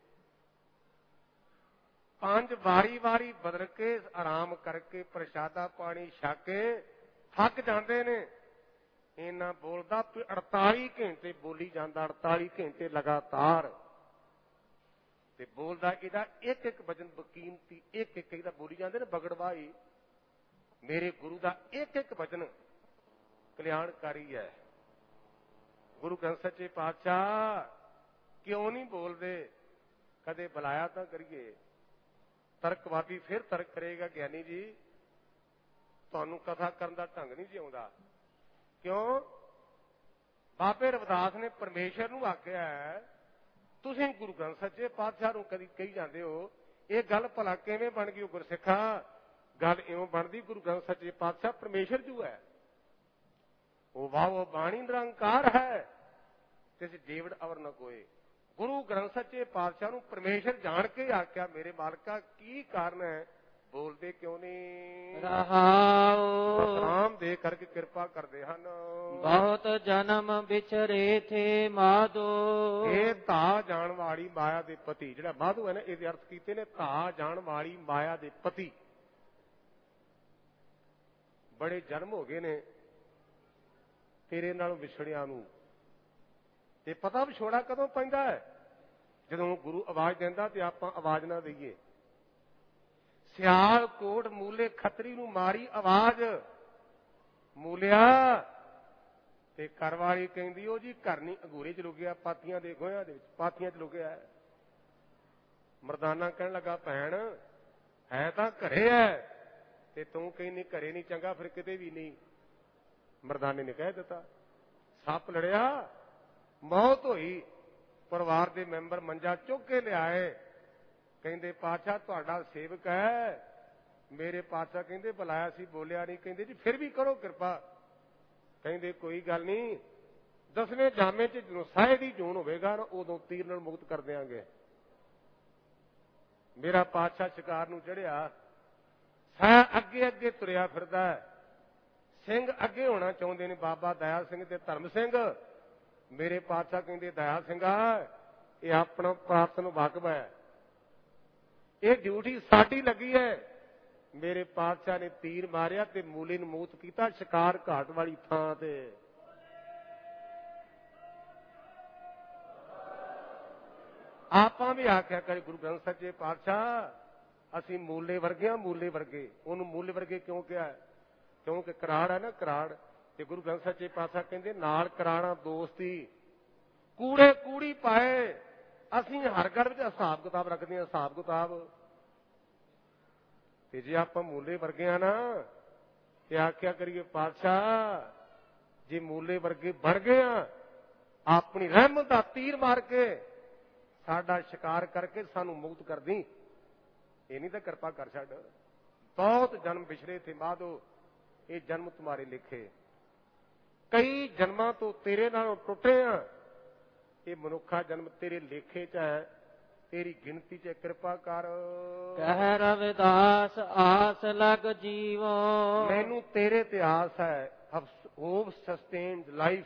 ਪੰਜ ਵਾਰੀ ਵਾਰੀ ਬਦਲ ਕੇ ਆਰਾਮ ਕਰਕੇ ਪ੍ਰਸ਼ਾਦਾ ਪਾਣੀ ਛਕ ਕੇ ਥੱਕ ਜਾਂਦੇ ਨੇ। ਇਹਨਾਂ ਬੋਲਦਾ ਅੜਤਾਲੀ ਘੰਟੇ ਬੋਲੀ ਜਾਂਦਾ, ਅੜਤਾਲੀ ਘੰਟੇ ਲਗਾਤਾਰ, ਤੇ ਬੋਲਦਾ ਇਹਦਾ ਇੱਕ ਇੱਕ ਵਚਨ ਬਕੀਮਤੀ, ਇੱਕ ਇੱਕ ਇਹਦਾ ਬੋਲੀ ਜਾਂਦੇ ਨੇ ਬਗੜਵਾਈ। ਮੇਰੇ ਗੁਰੂ ਦਾ ਇੱਕ ਇੱਕ ਵਚਨ ਕਲਿਆਣਕਾਰੀ ਹੈ। ਗੁਰੂ ਗ੍ਰੰਥ ਸੱਚੇ ਪਾਤਸ਼ਾਹ ਕਿਉਂ ਨਹੀਂ ਬੋਲਦੇ? ਕਦੇ ਬੁਲਾਇਆ ਤਾਂ ਕਰੀਏ। ਤਰਕਵਾਦੀ ਫਿਰ ਤਰਕ ਕਰੇਗਾ ਗਿਆਨੀ ਜੀ ਤੁਹਾਨੂੰ ਕਥਾ ਕਰਨ ਦਾ ਢੰਗ ਨਹੀਂ ਜਿਉਂਦਾ। ਕਿਉਂ? ਬਾਬੇ ਰਵਿਦਾਸ ਨੇ ਪਰਮੇਸ਼ਰ ਨੂੰ ਆਖਿਆ ਤੁਸੀਂ ਗੁਰੂ ਗ੍ਰੰਥ ਸੱਚੇ ਪਾਤਸ਼ਾਹ ਨੂੰ ਕਦੀ ਕਹੀ ਜਾਂਦੇ ਹੋ ਇਹ ਗੱਲ ਭਲਾ ਕਿਵੇਂ ਬਣ ਗਈ? ਉਹ ਗੁਰਸਿੱਖਾ ਗੱਲ ਇਉਂ ਬਣਦੀ, ਗੁਰੂ ਗ੍ਰੰਥ ਸੱਚੇ ਪਾਤਸ਼ਾਹ ਪਰਮੇਸ਼ਰ ਜੂ ਹੈ, ਉਹ ਵਾਹ ਬਾਣੀ ਨਿਰੰਕਾਰ ਹੈ, ਤਿਸ ਜੀਵੜ ਅਵਰ ਨ ਕੋਏ। ਗੁਰੂ ਗ੍ਰੰਥ ਸੱਚੇ ਪਾਤਸ਼ਾਹ ਨੂੰ ਪਰਮੇਸ਼ਰ ਜਾਣ ਕੇ ਆਖਿਆ, ਮੇਰੇ ਮਾਲਕਾ ਕੀ ਕਾਰਨ ਹੈ, ਬੋਲਦੇ ਕਿਉਂ ਨਹੀਂ? ਰਹਾਉ ਸਤਨਾਮ ਦੇ ਕਰਕੇ ਕਿਰਪਾ ਕਰਦੇ ਹਨ। ਬਹੁਤ ਜਨਮ ਵਿਚਰੇ ਥੇ ਮਾਧੋ। ਇਹ ਧਾ ਜਾਣ ਵਾਲੀ ਮਾਇਆ ਦੇ ਪਤੀ, ਜਿਹੜਾ ਮਾਧੋ ਹੈ ਨਾ, ਇਹਦੇ ਅਰਥ ਕੀਤੇ ਨੇ ਧਾ ਜਾਣ ਵਾਲੀ ਮਾਇਆ ਦੇ ਪਤੀ। ਬੜੇ ਜਨਮ ਹੋ ਗਏ ਨੇ ਤੇਰੇ ਨਾਲ ਵਿਛੜਿਆਂ ਨੂੰ, ਤੇ ਪਤਾ ਵਿਛੋੜਾ ਕਦੋਂ ਪੈਂਦਾ ਹੈ? ਜਦੋਂ ਗੁਰੂ ਆਵਾਜ਼ ਦਿੰਦਾ ਤੇ ਆਪਾਂ ਆਵਾਜ਼ ਨਾ ਦਈਏ। ਸਿਆਲ ਕੋਟ ਮੂਲੇ ਖੱਤਰੀ ਨੂੰ ਮਾਰੀ ਆਵਾਜ਼, ਮੂਲਿਆ ਤੇ ਘਰ ਵਾਲੀ ਕਹਿੰਦੀ ਉਹ ਜੀ ਘਰ ਨਹੀਂ, ਅਗੂਰੇ ਚ ਲੁਕਿਆ, ਪਾਤੀਆਂ ਦੇ ਗੋਹਿਆਂ ਦੇ ਵਿੱਚ, ਪਾਤੀਆਂ ਚ ਲੁਕਿਆ। ਮਰਦਾਨਾ ਕਹਿਣ ਲੱਗਾ, ਭੈਣ ਹੈ ਤਾਂ ਘਰੇ ਹੈ, ਤੇ ਤੂੰ ਕਹਿੰਦੀ ਘਰੇ ਨਹੀਂ ਚੰਗਾ, ਫਿਰ ਕਿਤੇ ਵੀ ਨਹੀਂ। ਮਰਦਾਨੇ ਨੇ ਕਹਿ ਦਿੱਤਾ। ਸੱਪ ਲੜਿਆ, ਮੌਤ ਹੋਈ। ਪਰਿਵਾਰ ਦੇ ਮੈਂਬਰ ਮੰਜਾ ਚੁੱਕ ਕੇ ਲਿਆਏ, ਕਹਿੰਦੇ ਪਾਤਸ਼ਾਹ ਤੁਹਾਡਾ ਸੇਵਕ ਹੈ। ਮੇਰੇ ਪਾਤਸ਼ਾਹ ਕਹਿੰਦੇ ਬੁਲਾਇਆ ਸੀ, ਬੋਲਿਆ ਨਹੀਂ। ਕਹਿੰਦੇ ਜੀ ਫਿਰ ਵੀ ਕਰੋ ਕਿਰਪਾ। ਕਹਿੰਦੇ ਕੋਈ ਗੱਲ ਨਹੀਂ, ਦਸਵੇਂ ਜਾਮੇ ਚ ਜਦੋਂ ਸਾਹੇ ਦੀ ਜੂਨ ਹੋਵੇਗਾ ਨਾ, ਉਦੋਂ ਤੀਰ ਨਾਲ ਮੁਕਤ ਕਰ ਦਿਆਂਗੇ। ਮੇਰਾ ਪਾਤਸ਼ਾਹ ਸ਼ਿਕਾਰ ਨੂੰ ਚੜਿਆ, ਸਾਹ ਅੱਗੇ ਅੱਗੇ ਤੁਰਿਆ ਫਿਰਦਾ, ਸਿੰਘ ਅੱਗੇ ਹੋਣਾ ਚਾਹੁੰਦੇ ਨੇ, ਬਾਬਾ ਦਇਆ ਸਿੰਘ ਤੇ ਧਰਮ ਸਿੰਘ। ਮੇਰੇ ਪਾਤਸ਼ਾਹ ਕਹਿੰਦੇ ਦਇਆ ਸਿੰਘਾ ਇਹ ਆਪਣਾ ਪ੍ਰਾਪਤਨ ਵਾਕਬ ਹੈ, ਇਹ ਡਿਊਟੀ ਸਾਡੀ ਲੱਗੀ ਹੈ। ਮੇਰੇ ਪਾਤਸ਼ਾਹ ਨੇ ਤੀਰ ਮਾਰਿਆ ਤੇ ਮੂਲੇ ਨੂੰ ਮੂਤ ਕੀਤਾ ਸ਼ਿਕਾਰ ਘਾਟ ਵਾਲੀ ਥਾਂ ਤੇ। ਆਪਾਂ ਵੀ ਆਖਿਆ ਕਰੇ ਗੁਰੂ ਗ੍ਰੰਥ ਸੱਚੇ ਪਾਤਸ਼ਾਹ ਅਸੀਂ ਮੂਲੇ ਵਰਗੇ ਹਾਂ, ਮੂਲੇ ਵਰਗੇ। ਉਹਨੂੰ ਮੂਲੇ ਵਰਗੇ ਕਿਉਂ ਕਿਹਾ? ਕਿਉਂਕਿ ਕਰਾੜ ਹੈ ਨਾ, ਕਰਾੜ। ਤੇ ਗੁਰੂ ਗ੍ਰੰਥ ਸੱਚੇ ਪਾਤਸ਼ਾਹ ਕਹਿੰਦੇ ਨਾਲ ਕਰਾਣਾ ਦੋਸਤੀ, ਕੂੜੇ ਕੂੜੀ ਪਾਏ। ਅਸੀਂ ਹਰ ਘਰ ਵਿੱਚ ਹਿਸਾਬ ਕਿਤਾਬ ਰੱਖਦੇ ਹਾਂ, ਹਿਸਾਬ ਕਿਤਾਬ। ਤੇ ਜੇ ਆਪਾਂ ਮੂਲੇ ਵਰਗੇ ਆ ਨਾ, ਤੇ ਆਖਿਆ ਕਰੀਏ ਪਾਤਸ਼ਾਹ ਜੇ ਮੂਲੇ ਵਰਗੇ ਬਣ ਗਏ ਆ, ਆਪਣੀ ਰਹਿਮਤ ਦਾ ਤੀਰ ਮਾਰ ਕੇ ਸਾਡਾ ਸ਼ਿਕਾਰ ਕਰਕੇ ਸਾਨੂੰ ਮੁਕਤ ਕਰ ਦੀ। ਇਹ ਨਹੀਂ ਤਾਂ ਕਿਰਪਾ ਕਰ ਛੱਡ। ਬਹੁਤ ਜਨਮ ਵਿਛੜੇ ਥੇ ਮਾਧੋ, ਇਹ ਜਨਮ ਤੁਮਾਰੇ ਲਿਖੇ। ਕਈ ਜਨਮਾਂ ਤੋਂ ਤੇਰੇ ਨਾਲੋਂ ਟੁੱਟੇ ਆ, ਇਹ ਮਨੁੱਖਾ ਜਨਮ ਤੇਰੇ ਲੇਖੇ ਚ ਹੈ, ਤੇਰੀ ਗਿਣਤੀ ਚ ਕਿਰਪਾ ਕਰ। ਕਹਿ ਰਵਿਦਾਸ ਆਸ ਲਗ ਜੀਵੋ। ਮੈਨੂੰ ਤੇਰੇ ਤੇ ਆਸ ਹੈ। ਹੋਪ ਸਸਟੇਨਡ ਲਾਈਫ,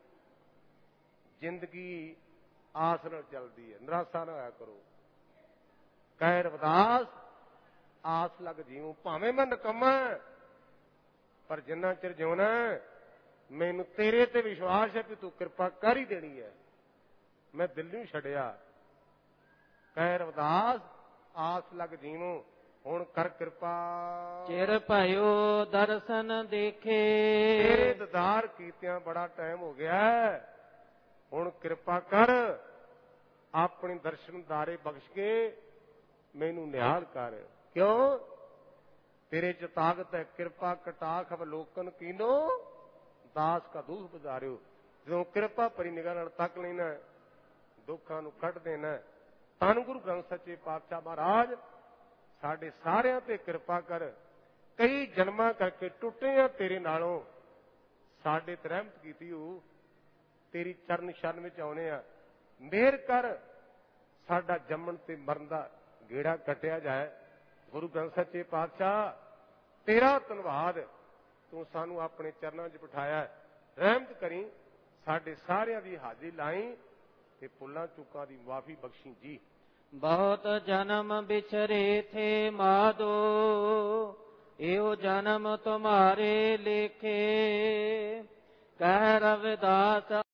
ਜ਼ਿੰਦਗੀ ਆਸ ਨਾਲ ਚੱਲਦੀ ਹੈ, ਨਿਰਾਸ਼ਾ ਨਾ ਹੋਇਆ ਕਰੋ। ਕਹਿ ਰਵਿਦਾਸ ਆਸ ਲਗ ਜੀਵੋ। ਭਾਵੇਂ ਮੈਂ ਨਿਕੰਮਾ, ਪਰ ਜਿੰਨਾ ਚਿਰ ਜਿਉਣਾ ਮੈਨੂੰ ਤੇਰੇ ਤੇ ਵਿਸ਼ਵਾਸ ਹੈ ਕਿ ਤੂੰ ਕਿਰਪਾ ਕਰ ਹੀ ਦੇਣੀ ਹੈ। ਮੈਂ ਦਿਲ ਨੂੰ ਛੱਡਿਆ। ਕਹਿ ਰਵਿਦਾਸ ਆਸ ਲਗ ਜੀਵੋ, ਹੁਣ ਕਰ ਕਿਰਪਾ। ਚਿਰ ਭਇਓ ਦਰਸ਼ਨ ਦੇਖੇ। ਤੇਰੇ ਦੀਦਾਰ ਕੀਤਿਆਂ ਬੜਾ ਟਾਈਮ ਹੋ ਗਿਆ, ਹੁਣ ਕਿਰਪਾ ਕਰ, ਆਪਣੇ ਦਰਸ਼ਨ ਦਾਰੇ ਬਖਸ਼ ਕੇ ਮੈਨੂੰ ਨਿਹਾਲ ਕਰ। ਕਿਉਂ? ਤੇਰੇ ਚ ਤਾਕਤ ਹੈ। ਕਿਰਪਾ ਕਟਾਖ ਅਵਲੋਕਨ ਕੀਨੋ, ਦਾਸ ਕਾ ਦੁੱਖ ਬਜ਼ਾਰਿਓ। ਜਦੋਂ ਕਿਰਪਾ ਭਰੀ ਨਿਗਾਹ ਨਾਲ ਤੱਕ ਲੈਣਾ, ਦੁੱਖਾਂ ਨੂੰ ਕੱਢ ਦੇਣਾ। ਧੰਨ ਗੁਰੂ ਗ੍ਰੰਥ ਸੱਚੇ ਪਾਤਸ਼ਾਹ ਮਹਾਰਾਜ ਸਾਡੇ ਸਾਰਿਆਂ ਤੇ ਕਿਰਪਾ ਕਰ। ਕਈ ਜਨਮਾਂ ਕਰਕੇ ਟੁੱਟੇ ਆ ਤੇਰੇ ਨਾਲੋਂ, ਸਾਡੇ ਤੇ ਰਹਿਮਤ ਕੀਤੀ ਹੋ। ਤੇਰੀ ਚਰਨ ਸ਼ਰਨ ਵਿੱਚ ਆਉਣੇ ਆ, ਮਿਹਰ ਕਰ ਸਾਡਾ ਜੰਮਣ ਤੇ ਮਰਨ ਦਾ ਗੇੜਾ ਕੱਟਿਆ ਜਾਏ। ਗੁਰੂ ਗ੍ਰੰਥ ਸੱਚੇ ਪਾਤਸ਼ਾਹ ਤੇਰਾ ਧੰਨਵਾਦ, ਤੂੰ ਸਾਨੂੰ ਆਪਣੇ ਚਰਨਾਂ 'ਚ ਬਿਠਾਇਆ। ਰਹਿਮਤ ਕਰੀ, ਸਾਡੇ ਸਾਰਿਆਂ ਦੀ ਹਾਜ਼ਰੀ ਲਾਈ ਤੇ ਭੁੱਲਾਂ ਚੁੱਕਾਂ ਦੀ ਮਾਫੀ ਬਖਸ਼ੀ ਜੀ। ਬਹੁਤ ਜਨਮ ਵਿਛਰੇ ਥੇ ਮਾਧੋ, ਇਹੋ ਜਨਮ ਤੁਮਾਰੇ ਲੇਖੇ। ਕਹਿ ਰਵਿਦਾਸ